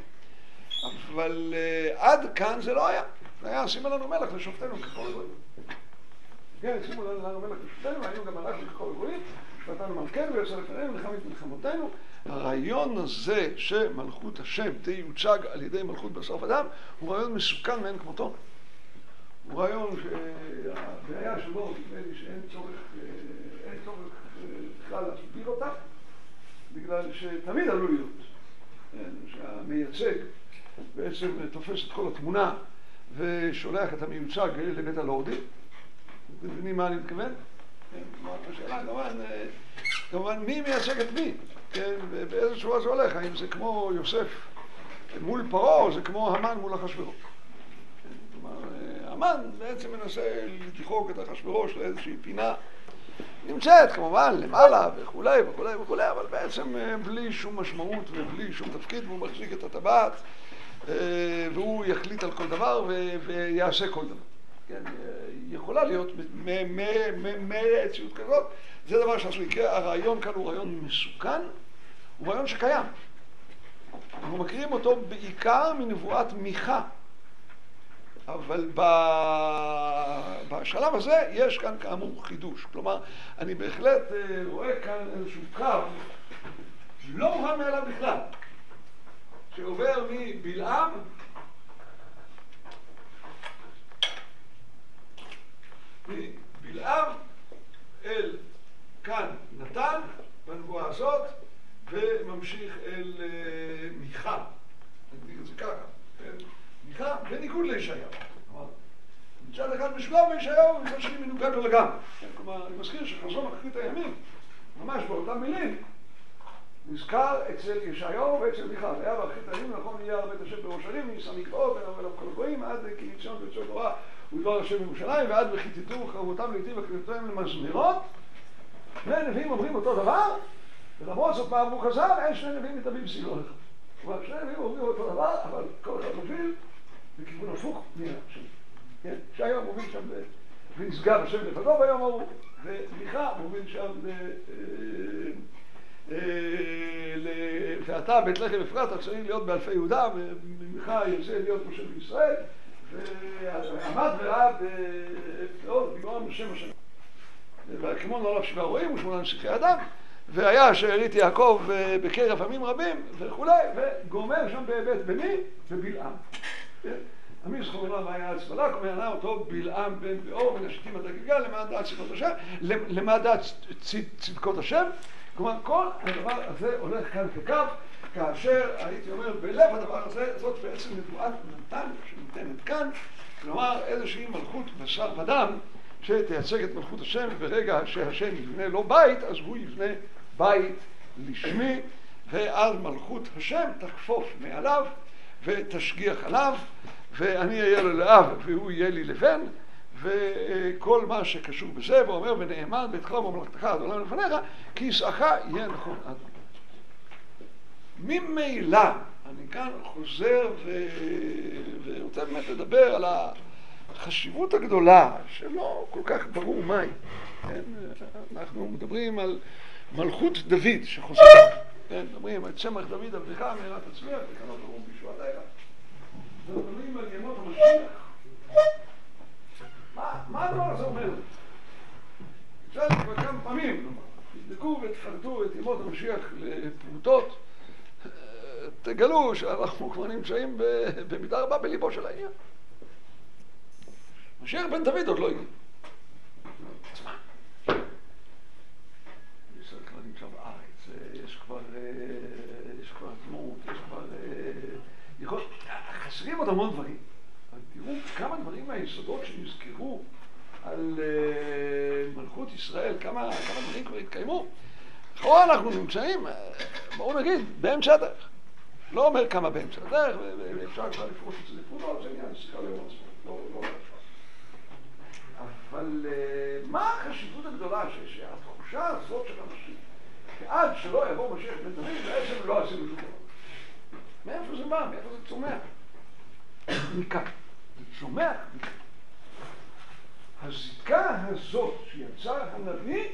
אבל uh, עד כאן זה לא היה. זה היה, שימו לנו מלך לשופטנו ככל הגויים. כן, שימו לנו מלך לשופטנו, היינו גם מלך ככל הגויים, שפטנו מלכנו ויצא לפנינו, נלחם את מלחמותינו. הרעיון הזה שמלכות השם תיוצג על ידי מלכות בשר ודם, הוא רעיון מסוכן מאין כמותו. הוא רעיון שהבעיה שלו, נדמה לי שאין צורך, אין צורך בכלל להסביר אותה, בגלל שתמיד עלול להיות, שהמייצג בעצם תופס את כל התמונה ושולח את המיוצג לבית הלורדים. אתם מבינים מה אני מתכוון? השאלה כמובן, כמובן מי מייצג את מי? כן, באיזה צורה זה הולך? האם זה כמו יוסף מול פרעה או זה כמו המן מול אחשוורוש? כלומר, המן בעצם מנסה לדחוק את אחשוורוש לאיזושהי פינה נמצאת כמובן למעלה וכולי וכולי וכולי, אבל בעצם בלי שום משמעות ובלי שום תפקיד, והוא מחזיק את הטבעת והוא יחליט על כל דבר ויעשה כל דבר. כן, יכולה להיות מציאות כזאת, זה דבר שעשוי יקרה. הרעיון כאן הוא רעיון מסוכן, הוא רעיון שקיים. אנחנו מכירים אותו בעיקר מנבואת מיכה. אבל בשלב הזה יש כאן כאמור חידוש. כלומר, אני בהחלט רואה כאן איזשהו קו לא מובן מאליו בכלל, שעובר מבלעם מבלעם אל כאן נתן בנבואה הזאת, וממשיך אל מיכה. אני אגיד את זה ככה, מיכה בניגוד לישעיהו. מצד אחד משולב לישעיהו, ומצד שני מנוגד לו לגמרי. כלומר, אני מזכיר שחזון אחרית הימים, ממש באותם מילים, נזכר אצל ישעיהו ואצל מיכה. היה באחרית הימים, נכון יהיה בית השם בראשונים, נישא מקוואות, ונאמר כל הגויים, עד כי ציון ויצאו תורה ודבר השם בירושלים, ועד וכיתתו חרבותם לעתים וכיתתוהם למזמירות. שני נביאים אומרים אותו דבר, ולמרות זאת מה אמרו חז"ל, אין שני נביאים מתאבים סגנון אחד. כלומר, שני נביאים אומרים אותו דבר, אבל כל אחד מוביל בכיוון הפוך מהשני. כן, שהיום מוביל שם ונשגב השם לפניו ביום ההוא, ומיכה מוביל שם ואתה בית לחם אפרתה צריך להיות באלפי יהודה, ומיכה ירצה להיות משה בישראל, ועמד וראה בפלאות בגרון שם השם. והכמון לא עליו שבעה רועים ושמונה נסיכי אדם, והיה שארית יעקב בקרב עמים רבים וכולי, וגומר שם בבית בני ובלעם. עמי זכור עולם היה הצבלה, כלומר ענה אותו בלעם בן באור מן השיטים עד הגלגל למען דעת צדקות השם, למען דעת צדקות השם. כלומר, כל הדבר הזה הולך כאן כקו, כאשר הייתי אומר בלב הדבר הזה, זאת בעצם נבואת נתן שניתנת כאן, כלומר איזושהי מלכות בשר ודם שתייצג את מלכות השם, ברגע שהשם יבנה לו בית, אז הוא יבנה בית לשמי, ואז מלכות השם תכפוף מעליו ותשגיח עליו, ואני אהיה לו לאב והוא יהיה לי לבן, וכל מה שקשור בזה, והוא אומר ונאמן ביתך וממלכתך עד עולם לפניך, כי ישאך יהיה נכון עד עולם. ממילא אני כאן חוזר ו... ורוצה באמת לדבר על החשיבות הגדולה שלא כל כך ברור מהי. כן? אנחנו מדברים על מלכות דוד שחוזר, כן? מדברים על צמח דוד עבדך מהרת תצליח וקנות ברום בישועתך. מדברים על ימות המשיח. מה, מה הדבר הזה אומר? אפשר כבר כמה פעמים, תבדקו ותפרטו את ימות המשיח לפרוטות, תגלו שאנחנו כבר נמצאים במידה רבה בליבו של העניין. משיח בן דוד עוד לא הגיע. אז מה? ישראל כבר נמצא בארץ, יש כבר, יש כבר דמות, יש כבר... יכול... חסרים עוד המון דברים. תראו כמה דברים מהיסודות שנזכרו על uh, מלכות ישראל, כמה, כמה דברים כבר התקיימו. אחורה אנחנו נמצאים, בואו נגיד, באמצע הדרך. לא אומר כמה באמצע הדרך, ואפשר כבר לפרוש את זה לפרוטות, זה עניין שיחה ליום עצמו, לא, לא אפשר. אבל uh, מה החשיבות הגדולה שהתחושה הזאת של אנשים, שעד שלא יבוא משיח בן דוד, בעצם לא עשינו שום דבר. מאיפה זה בא? מאיפה זה צומח? מכאן. זה צומח מכאן. הזיקה הזאת שיצר הנביא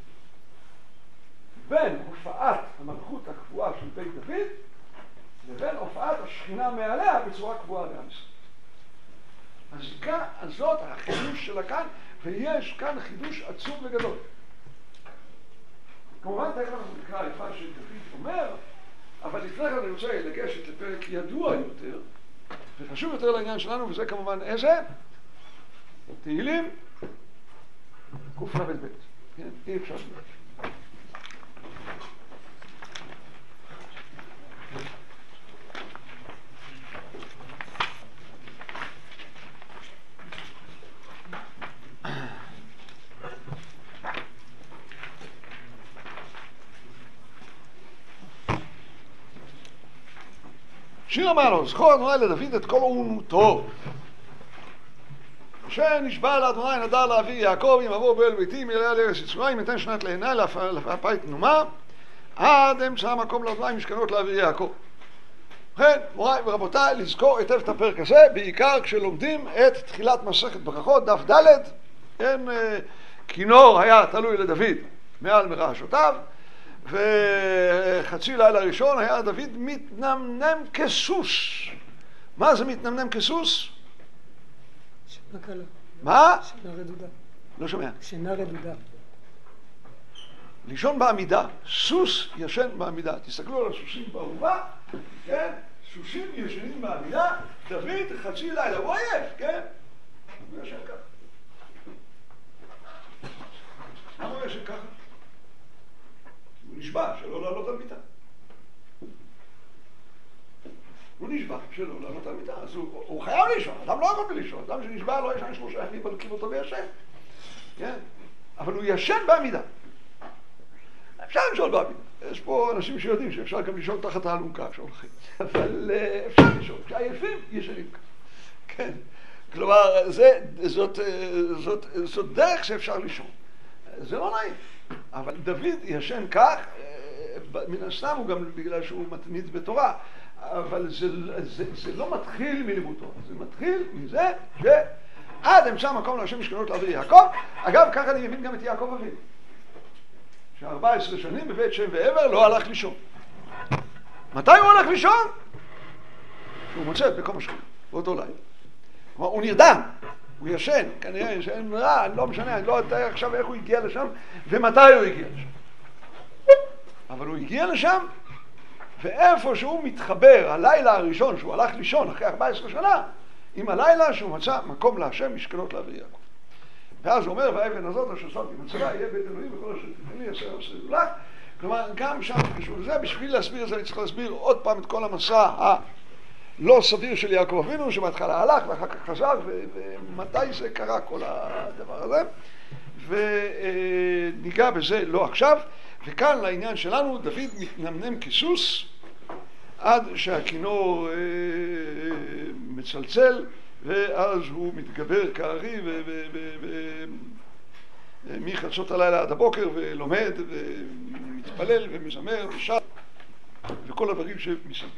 בין הופעת המלכות הקבועה של בית דוד לבין הופעת השכינה מעליה בצורה קבועה בעם ישראל. הזיקה הזאת, החידוש שלה כאן, ויש כאן חידוש עצום וגדול. כמובן, תכף אנחנו נקרא את מה שדוד אומר, אבל לפני כן אני רוצה לגשת לפרק ידוע יותר, וחשוב יותר לעניין שלנו, וזה כמובן איזה? תהילים קל"ב. כן, אי אפשר לדעת. שיר אמר לו, זכור אדוני לדוד את כל אומנותו, שנשבע לאדוני נדר לאבי יעקב, אם אבוא באל ביתי מלאה לארץ מצרים, ייתן שנת לעיני להפעפי תנומה, עד אמצע המקום לאדוני משכנות לאבי יעקב. ובכן, מוריי ורבותיי, לזכור היטב את הפרק הזה, בעיקר כשלומדים את תחילת מסכת ברכות, דף ד', כן, כינור היה תלוי לדוד מעל מרעשותיו, וחצי לילה ראשון היה דוד מתנמנם כסוס. מה זה מתנמנם כסוס? הקלה. מה? שינה רדודה. לא שומע. שינה רדודה. לישון בעמידה, סוס ישן בעמידה. תסתכלו על הסוסים בערובה, כן? סוסים ישנים בעמידה, דוד חצי לילה, הוא עייף, כן? הוא ישן ככה. למה הוא ישן ככה? הוא נשבע שלא לעלות על מיטה. הוא נשבע שלא לעלות על מיטה, אז הוא, הוא חייב לישון, אדם לא יכול לישון, אדם שנשבע לא ישן שלושה ימים בודקים אותו וישן, כן? אבל הוא ישן בעמידה. אפשר לישון בעמידה. יש פה אנשים שיודעים שאפשר גם לישון תחת האלונקה כשהולכים, אבל אפשר לישון, כשעייפים ישנים ככה. כן, כלומר, זה, זאת, זאת, זאת דרך שאפשר לישון. זה לא נעים, אבל דוד ישן כך, מן הסתם הוא גם בגלל שהוא מתמיד בתורה, אבל זה, זה, זה לא מתחיל מלימוד תורה, זה מתחיל מזה שעד אמצע מקום להשם משכנות לאבי יעקב. אגב, ככה אני מבין גם את יעקב אבינו, ש-ארבע עשרה שנים בבית שם ועבר לא הלך לישון. מתי הוא הלך לישון? שהוא מוצא את מקום השכנות, באותו לילה. כלומר, הוא נרדם, הוא ישן, כנראה ישן רע, לא משנה, אני לא יודע עכשיו איך הוא הגיע לשם ומתי הוא הגיע לשם. אבל הוא הגיע לשם, ואיפה שהוא מתחבר, הלילה הראשון שהוא הלך לישון אחרי ארבע עשרה שנה, עם הלילה שהוא מצא מקום להשם משכנות לאבי יעקב. ואז הוא אומר, והאבן הזאת אשר שמתי מצבה יהיה בית אלוהים וכל אשר תתן לי אשר עשה לך. כלומר, גם שם קשור לזה. בשביל להסביר את זה אני צריך להסביר עוד פעם את כל המסע הלא סביר של יעקב אבינו, שבהתחלה הלך ואחר כך חזר, ומתי זה קרה כל הדבר הזה. וניגע בזה לא עכשיו. וכאן לעניין שלנו, דוד מתנמנם כסוס עד שהכינור מצלצל, ואז הוא מתגבר כארי מחצות הלילה עד הבוקר ולומד ומתפלל ומזמר ושר וכל הדברים שמסביב.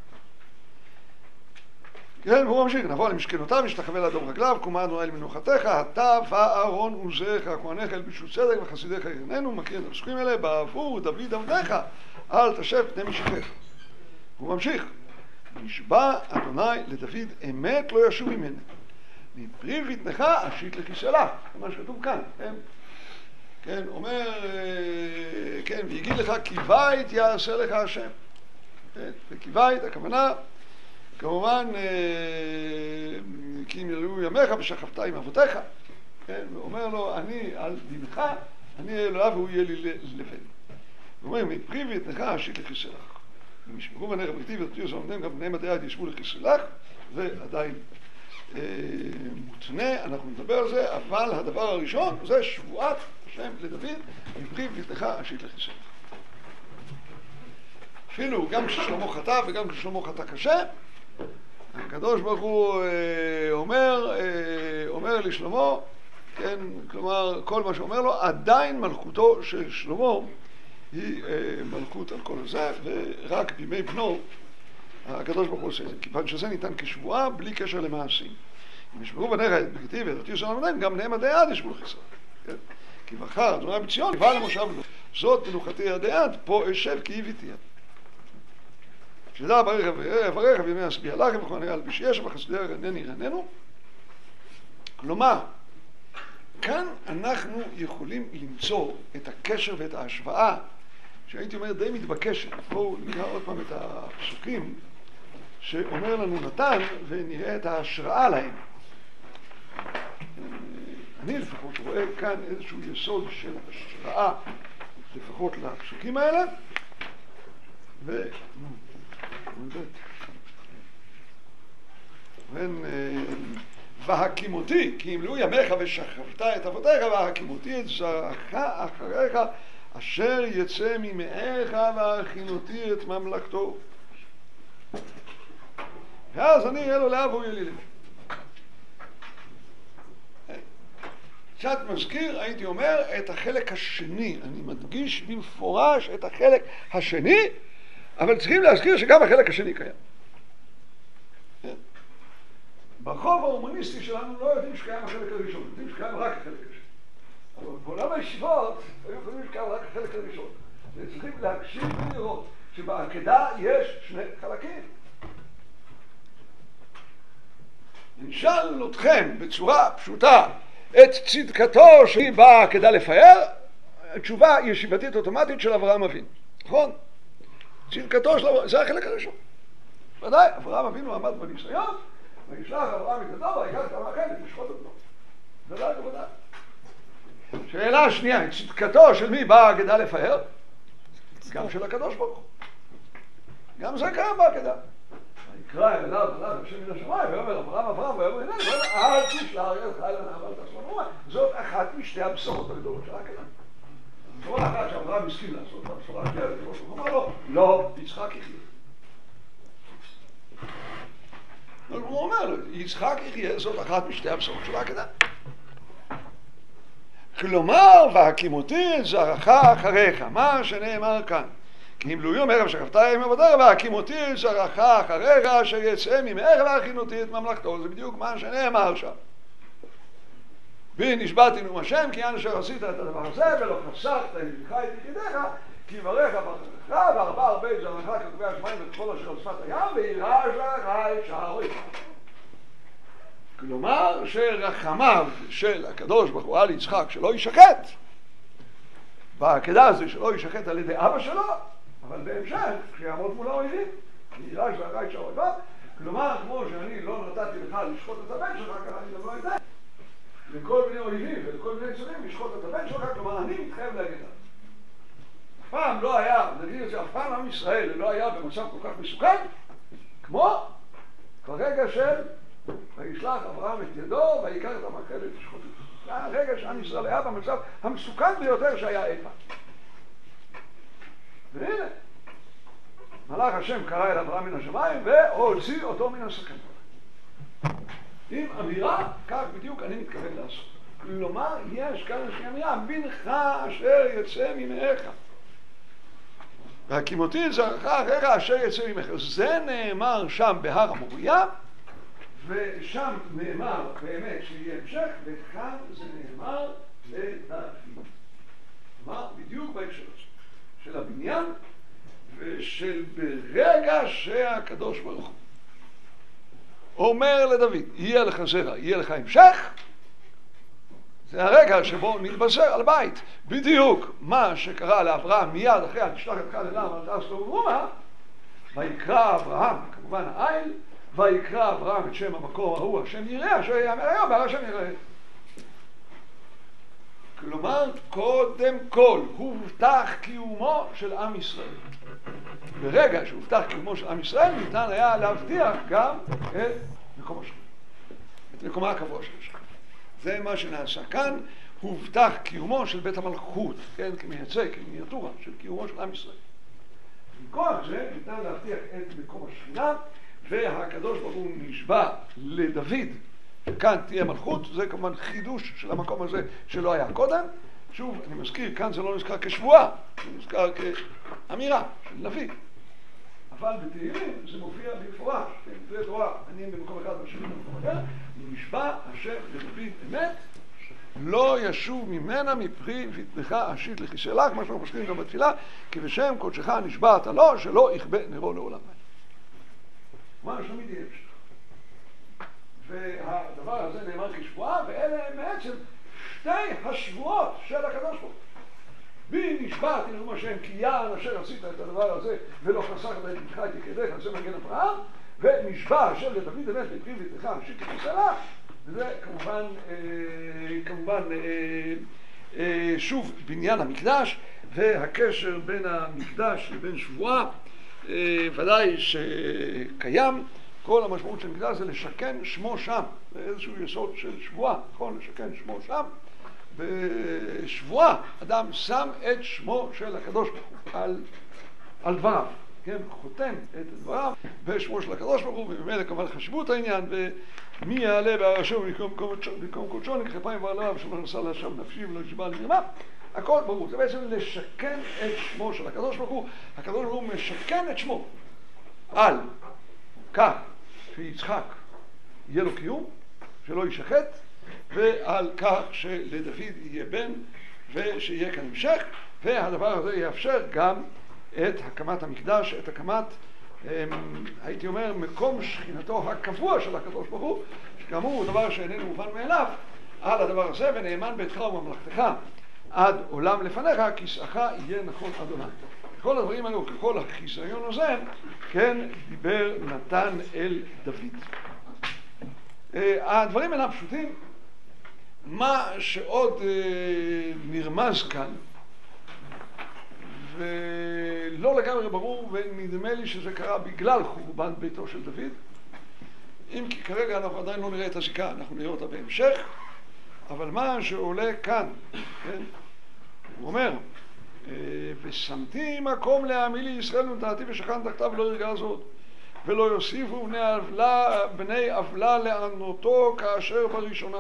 כן, והוא ממשיך, נבוא על משכנותיו, נשתחווה לאדום רגליו, קומה אדוני אל מנוחתך, אתה ואהרון עוזרך, כהניך אל בישול צדק וחסידיך ירננו. מכיר את הפסוקים האלה, בעבור דוד עבדיך, אל תשב פני משיחך. הוא ממשיך, נשבע אדוני לדוד אמת לא ישוב ממנה, מפרי בטנך אשית לכיסא לך. זה מה שכתוב כאן, כן? כן, אומר, כן, ויגיד לך כי בית יעשה לך השם. כן, וכי בית, הכוונה, כמובן, כי אם יראו ימיך ושכבת עם אבותיך, כן, ואומר לו, אני על דינך, אני אלוהיו והוא יהיה לי לבן. הוא אומר, מפרי בטנך אשית לכיסא לך. ומשמרו בניך בריתי ותוציאו זמנם, גם בניהם עדי עד ישבו לכיסא לך. זה עדיין אה, מותנה, אנחנו נדבר על זה, אבל הדבר הראשון זה שבועת השם לדוד, מפרי בטנך אשית לכיסא לך. אפילו גם כששלמה חטא וגם כששלמה חטא קשה, הקדוש ברוך הוא אה, אומר, אה, אומר לשלמה, כן, כלומר כל מה שאומר לו, עדיין מלכותו של שלמה היא אה, מלכות על כל זה, ורק בימי בנו הקדוש ברוך הוא עושה את זה, כיוון שזה ניתן כשבועה בלי קשר למעשים. אם ישמרו בניך את בריתי ואת תוציאו זמנם, גם בניהם עדי עד ישבו לכיסא. כן? כי בחר אדוני בציון, בא למושב לו, זאת מנוחתי עדי עד, פה אשב כי הביתי. שדע ברכב וברכב ימי אשביע לכם וכהניה על ביש ישב וחסידיה רנני רננו. כלומר, כאן אנחנו יכולים למצוא את הקשר ואת ההשוואה שהייתי אומר די מתבקשת. בואו נראה עוד פעם את הפסוקים שאומר לנו נתן ונראה את ההשראה להם. אני לפחות רואה כאן איזשהו יסוד של השראה לפחות לפסוקים האלה, ו... והקימותי, כי אם לו ימיך ושכבת את אבותיך, והקימותי את זרעך אחריך אשר יצא ממאיך והכינותי את ממלכתו, ואז אני אהיה לו לאב והוא יהיה לי לבן. קצת מזכיר, הייתי אומר, את החלק השני. אני מדגיש במפורש את החלק השני, אבל צריכים להזכיר שגם החלק השני קיים. ברחוב ההומניסטי שלנו לא יודעים שקיים החלק הראשון, יודעים שקיים רק החלק השני. אבל בעולם הישיבות היו יכולים שקיים רק החלק הראשון. וצריכים להקשיב ולראות שבעקדה יש שני חלקים. אני אשאל אתכם בצורה פשוטה את צדקתו שהיא באה כדי לפאר, התשובה ישיבתית אוטומטית של אברהם אבינו, נכון? צדקתו של אברהם, זה החלק הראשון. ודאי, אברהם אבינו עמד בניסיון, וישלח אברהם את ידו ויקח את המאכלת לשחוט את בנו. ודאי וודאי. שאלה שנייה, צדקתו של מי באה כדי לפאר? גם של הקדוש ברוך הוא. גם זה קיים בהגדה. ויקרא אליו אליו השם מן השמיים, ויאמר אברהם אברהם ויאמר הנני, ויאמר אל תשלח ידך אל הנער ואל תעשה לו. זאת אחת משתי הבשורות הגדולות של ההגדה. הבשורה אחת שאברהם הסכים לעשות, הבשורה השנייה, הוא אמר לו, לא, יצחק יחיה. הוא אומר לו, יצחק יחיה, זאת אחת משתי הבשורות של ההגדה. כלומר, והקימותי את זרעך אחריך, מה שנאמר כאן. כי אם לו יום ערב שכבת עם עבודה, והקימותי את זרעך אחריך, אשר יצא ממך והכינותי את ממלכתו. זה בדיוק מה שנאמר שם. ונשבעתי נאום השם, כי אנא אשר עשית את הדבר הזה, ולא חסכת ידידך את יחידיך, כי יברך ברכך, והרבה הרבה זרעך כקובע השמיים וכל אשר על שפת הים, וירש לך את שעריך. כלומר שרחמיו של הקדוש ברוך הוא על יצחק שלא יישחט, בעקדה הזה שלא יישחט על ידי אבא שלו, אבל בהמשך כשיעמוד מול האויבים וירש לך את שעריך. כלומר, כמו שאני לא נתתי לך לשחוט את הבן שלך, ככה אני גם לא אתן לכל מיני אויבים ולכל מיני צורים לשחוט את הבן שלך. כלומר, אני מתחייב להגיד לך, אף פעם לא היה, נגיד את זה, אף פעם עם ישראל לא היה במצב כל כך מסוכן כמו ברגע של וישלח אברהם את ידו ויקח את המאכלת לשחוט את בנו. זה הרגע שעם ישראל היה במצב המסוכן ביותר שהיה אי פעם. והנה, מלאך השם קרא אל אברהם מן השמיים והוציא אותו מן הסכנה. עם אמירה, כך בדיוק אני מתכוון לעשות. כלומר, יש כאן איזושהי אמירה, בנך אשר יצא ממך. והקימותי את זרעך אחריך אשר יצא ממך. זה נאמר שם בהר המוריה, ושם נאמר באמת שיהיה המשך, וכאן זה נאמר לדוד. כלומר, בדיוק בהקשר הזה, של הבניין, ושל ברגע שהקדוש ברוך הוא אומר לדוד, יהיה לך זרע, יהיה לך המשך, זה הרגע שבו נתבשר על בית. בדיוק מה שקרה לאברהם מיד אחרי תשלח ידך אל הנער ואל תעשה לו מאומה, ויקרא אברהם, כמובן העיל, ויקרא אברהם את שם המקום ההוא השם יראה, אשר יאמר היום בהר השם יראה. כלומר, קודם כל הובטח קיומו של עם ישראל. ברגע שהובטח קיומו של עם ישראל, ניתן היה להבטיח גם את מקום השם, את מקומה הקבוע של השם. זה מה שנעשה כאן, הובטח קיומו של בית המלכות, כן, כמייצג, כמיניאטורה של קיומו של עם ישראל. מכוח זה ניתן להבטיח את מקום השכינה, והקדוש ברוך הוא נשבע לדוד שכאן תהיה מלכות. זה כמובן חידוש של המקום הזה שלא היה קודם. שוב, אני מזכיר, כאן זה לא נזכר כשבועה, זה נזכר כאמירה של נביא. אבל בתהילים זה מופיע במפורש, דברי תורה עניים במקום אחד והשני במקום אחר, נשבע השם לדוד אמת, לא ישוב ממנה מפרי בטנך אשית לכיסא לך, מה שאנחנו פוסקים גם בתפילה, כי בשם קודשך נשבעת לו שלא יכבה נרו לעולם. מה שתמיד יהיה בשביל. והדבר הזה נאמר כשבועה, ואלה הם בעצם שתי השבועות של הקדוש ברוך הוא. בי נשבעתי נאום השם כי יען אשר עשית את הדבר הזה ולא חסכת את ידך את יחידיך, זה מגן אברהם, ונשבע השם לדוד אמת לפרי בטנך אשית לכיסא לך. וזה כמובן, אה, כמובן אה, אה, שוב בניין המקדש, והקשר בין המקדש לבין שבועה אה, ודאי שקיים. כל המשמעות של מקדש זה לשכן שמו שם, זה איזשהו יסוד של שבועה, נכון? לשכן שמו שם. בשבועה אדם שם את שמו של הקדוש ברוך הוא על, על דבריו, כן? חותם את דבריו בשמו של הקדוש ברוך הוא, ובמילא כמובן חשיבות העניין, ומי יעלה בהר השם במקום קודשו נקח אפיים ועליו שלא נסע להשם נפשי ולא ישבע למרמה. הכל ברור, זה בעצם לשכן את שמו של הקדוש ברוך הוא. הקדוש ברוך הוא משכן את שמו על כך שיצחק יהיה לו קיום, שלא יישחט, ועל כך שלדוד יהיה בן ושיהיה כאן המשך, והדבר הזה יאפשר גם את הקמת המקדש, את הקמת, הייתי אומר, מקום שכינתו הקבוע של הקדוש ברוך הוא, כאמור הוא דבר שאיננו מובן מאליו, על הדבר הזה, ונאמן ביתך וממלכתך עד עולם לפניך, כיסאך יהיה נכון אדוני. כל הדברים האלו, ככל החיסיון הזה, כן, דיבר נתן אל דוד. הדברים אינם פשוטים. מה שעוד נרמז כאן, ולא לגמרי ברור, ונדמה לי שזה קרה בגלל חורבן ביתו של דוד, אם כי כרגע אנחנו עדיין לא נראה את הזיקה, אנחנו נראה אותה בהמשך, אבל מה שעולה כאן, כן, הוא אומר, ושמתי מקום להעמיל לישראל ונתתי ושכן תחתיו לא ירגע זאת, ולא יוסיפו בני עוולה, בני עוולה לענותו כאשר בראשונה.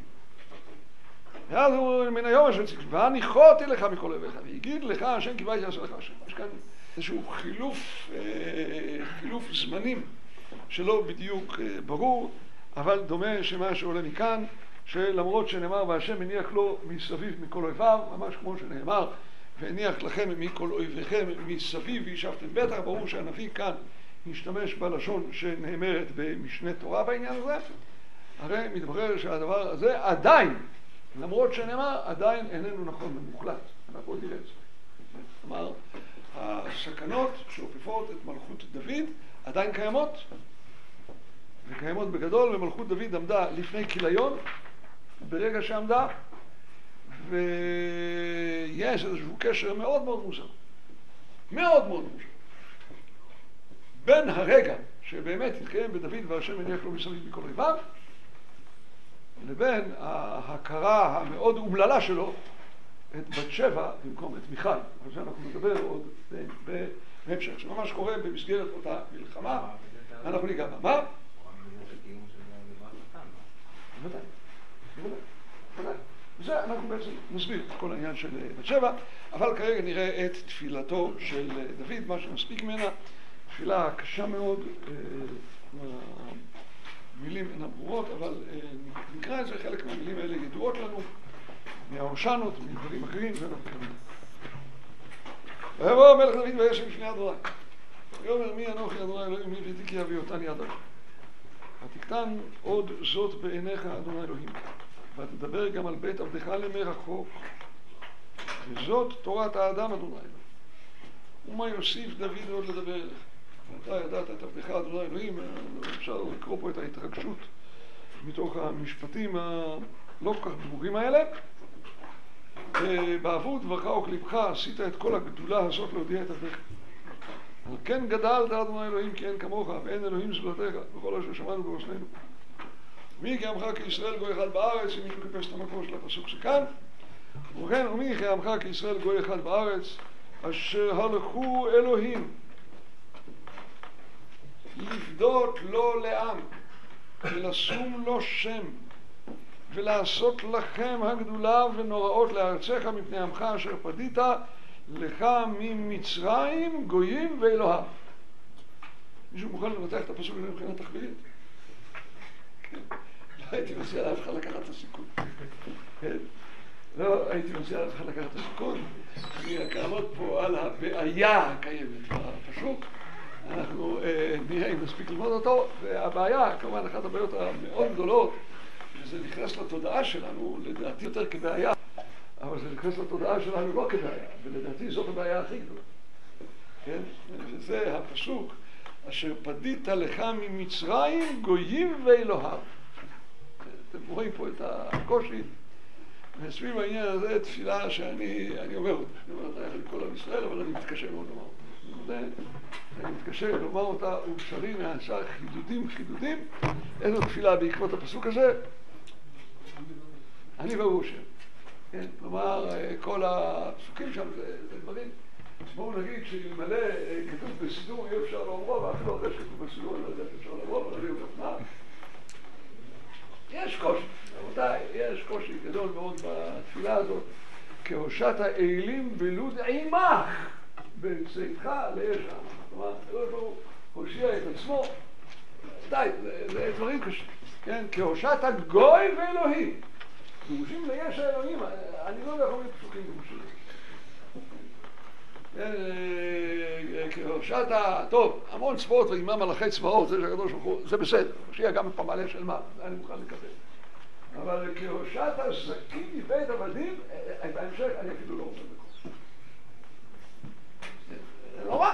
ואז הוא אומר, מן היום אשר ציווה, והניחותי לך מכל אויביך, והגיד לך השם כי בית יעשה לך השם. יש כאן איזשהו חילוף, חילוף זמנים שלא בדיוק ברור, אבל דומה שמה שעולה מכאן, שלמרות שנאמר והשם הניח לו מסביב מכל אויביו, ממש כמו שנאמר, והניח לכם מכל אויביכם מסביב וישבתם בטח, ברור שהנביא כאן משתמש בלשון שנאמרת במשנה תורה בעניין הזה, הרי מתברר שהדבר הזה עדיין, למרות שנאמר, עדיין איננו נכון ומוחלט. אנחנו עוד נראה את זה. כלומר, הסכנות שאופפות את מלכות דוד עדיין קיימות, וקיימות בגדול, ומלכות דוד עמדה לפני כיליון, ברגע שעמדה, ויש איזשהו קשר מאוד מאוד מוזר. מאוד מאוד מוזר. בין הרגע שבאמת התקיים בדוד והשם הניח לו מסביב מכל אויביו, לבין ההכרה המאוד אומללה שלו את בת שבע במקום את מיכל. על זה אנחנו נדבר עוד בהמשך, שממש קורה במסגרת אותה מלחמה. אנחנו ניגע בה. מה? בוודאי, בוודאי, בוודאי. וזה אנחנו בעצם נסביר את כל העניין של בת שבע, אבל כרגע נראה את תפילתו של דוד, מה שמספיק ממנה. תפילה קשה מאוד, המילים אינן ברורות, אבל נקרא את זה, חלק מהמילים האלה ידועות לנו, מההושענות, מדברים אחרים, ואנחנו קוראים. ויבוא המלך דוד וישב לפני אדוני. ויאמר מי אנוכי אדוני אלוהים מי בידי כי אביא אותני עד היום. ותקטן עוד זאת בעיניך אדוני אלוהים, ותדבר גם על בית עבדך למרחוק, וזאת תורת האדם אדוני אלוהים. ומה יוסיף דוד עוד לדבר אליך? ואתה ידעת את עבדך אדוני אלוהים, אפשר לקרוא פה את ההתרגשות מתוך המשפטים הלא כל כך ברורים האלה. בעבור דברך וכליבך עשית את כל הגדולה הזאת להודיע את עבדך. על כן גדלת אדוני אלוהים כי אין כמוך ואין אלוהים זולתך בכל אשר שמענו באוזנינו. מי כעמך כישראל גוי אחד בארץ, אם מישהו חיפש את המקור של הפסוק שכאן. ובכן, ומי כעמך כישראל גוי אחד בארץ אשר הלכו אלוהים לפדות לו לעם ולשום לו שם ולעשות לכם הגדולה ונוראות לארצך מפני עמך אשר פדית לך ממצרים גויים ואלוהיו. מישהו מוכן לנתח את הפסוק הזה מבחינה תחבילית? כן. לא הייתי מציע לאף אחד לקחת את הסיכון. כן. לא הייתי מציע לאף אחד לקחת את הסיכון. אני רק אעמוד פה על הבעיה הקיימת בפסוק. אנחנו נראה אם נספיק ללמוד אותו, והבעיה, כמובן, אחת הבעיות המאוד גדולות, וזה נכנס לתודעה שלנו, לדעתי יותר כבעיה, אבל זה נכנס לתודעה שלנו לא כבעיה, ולדעתי זאת הבעיה הכי גדולה. כן? וזה הפסוק, אשר פדית לך ממצרים גויים ואלוהיו. אתם רואים פה את הקושי, וסביב העניין הזה תפילה שאני, אני אומר אותה, אני אומר אותה יחד עם כל עם ישראל, אבל אני מתקשה מאוד לומר אותה. אני מתקשה לומר אותה, ובשרי נעשה חידודים חידודים. איזו תפילה בעקבות הפסוק הזה? אני והוא השם. כן, כלומר, כל הפסוקים שם זה, זה דברים. בואו נגיד שאלמלא כתוב בסידור אי אפשר לאומרו, ואפילו אחרי שכתוב בסידור אני לא יודע אפשר לאומרו, אבל אני אומר, מה? יש קושי, רבותיי, יש קושי גדול מאוד בתפילה הזאת. כהושעת האלים בלוד עמך בצאתך לאש העם. כלומר, הוא הושיע את עצמו. די, זה, זה דברים קשים. כן, כהושעת הגוי ואלוהי. דרושים ליש האלוהים, אני לא יכול להיות פסוקים דרושים. כהושעת, טוב, המון צבאות ועימם מלאכי צבאות, זה שהקדוש ברוך הוא, זה בסדר, שיהיה גם פמלא של מה, זה אני מוכן לקבל. אבל כהושעת זקים מבית עבדים, בהמשך אני אפילו לא רוצה לקרוא. זה נורא.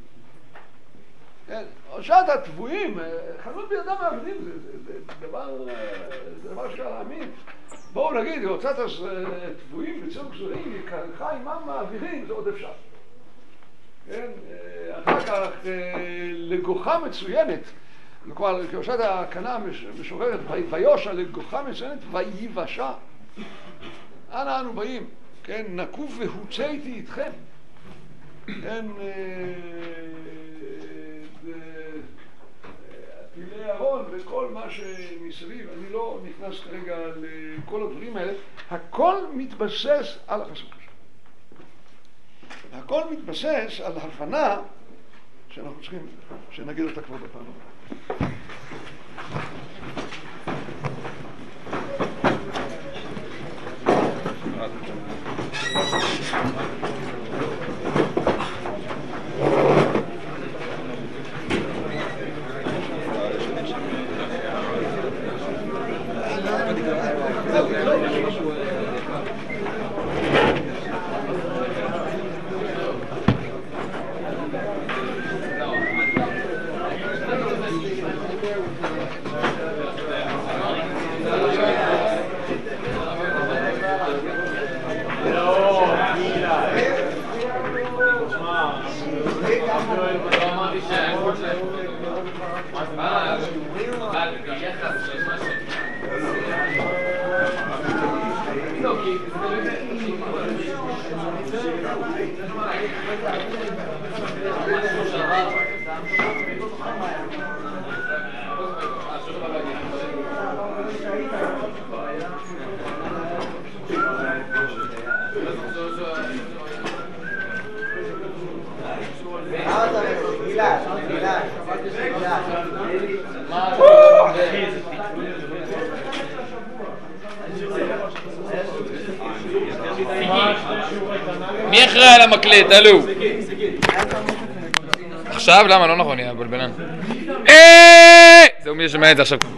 הושעת התבואים, חנות בידם העבדים, זה דבר שאפשר להאמין. בואו נגיד, הוצאת תבואים בצום גזולים, יקרך עמם מעבירים, זה עוד אפשר. כן, אחר כך לגוחה מצוינת, כלומר, כהושעת הקנה משוררת, ויושע לגוחה מצוינת, ויבשה. אנה אנו באים, כן, נקוף והוצאתי איתכם. כן, פילי אהרון וכל מה שמסביב, אני לא נכנס כרגע לכל הדברים האלה, הכל מתבסס על החסות. הכל מתבסס על הבנה שאנחנו צריכים שנגיד אותה כבר בפעם הבאה. מי אחראי על המקלט? אלו עכשיו? למה? לא נכון, יא בלבלן. זהו, מי ששומע את זה עכשיו.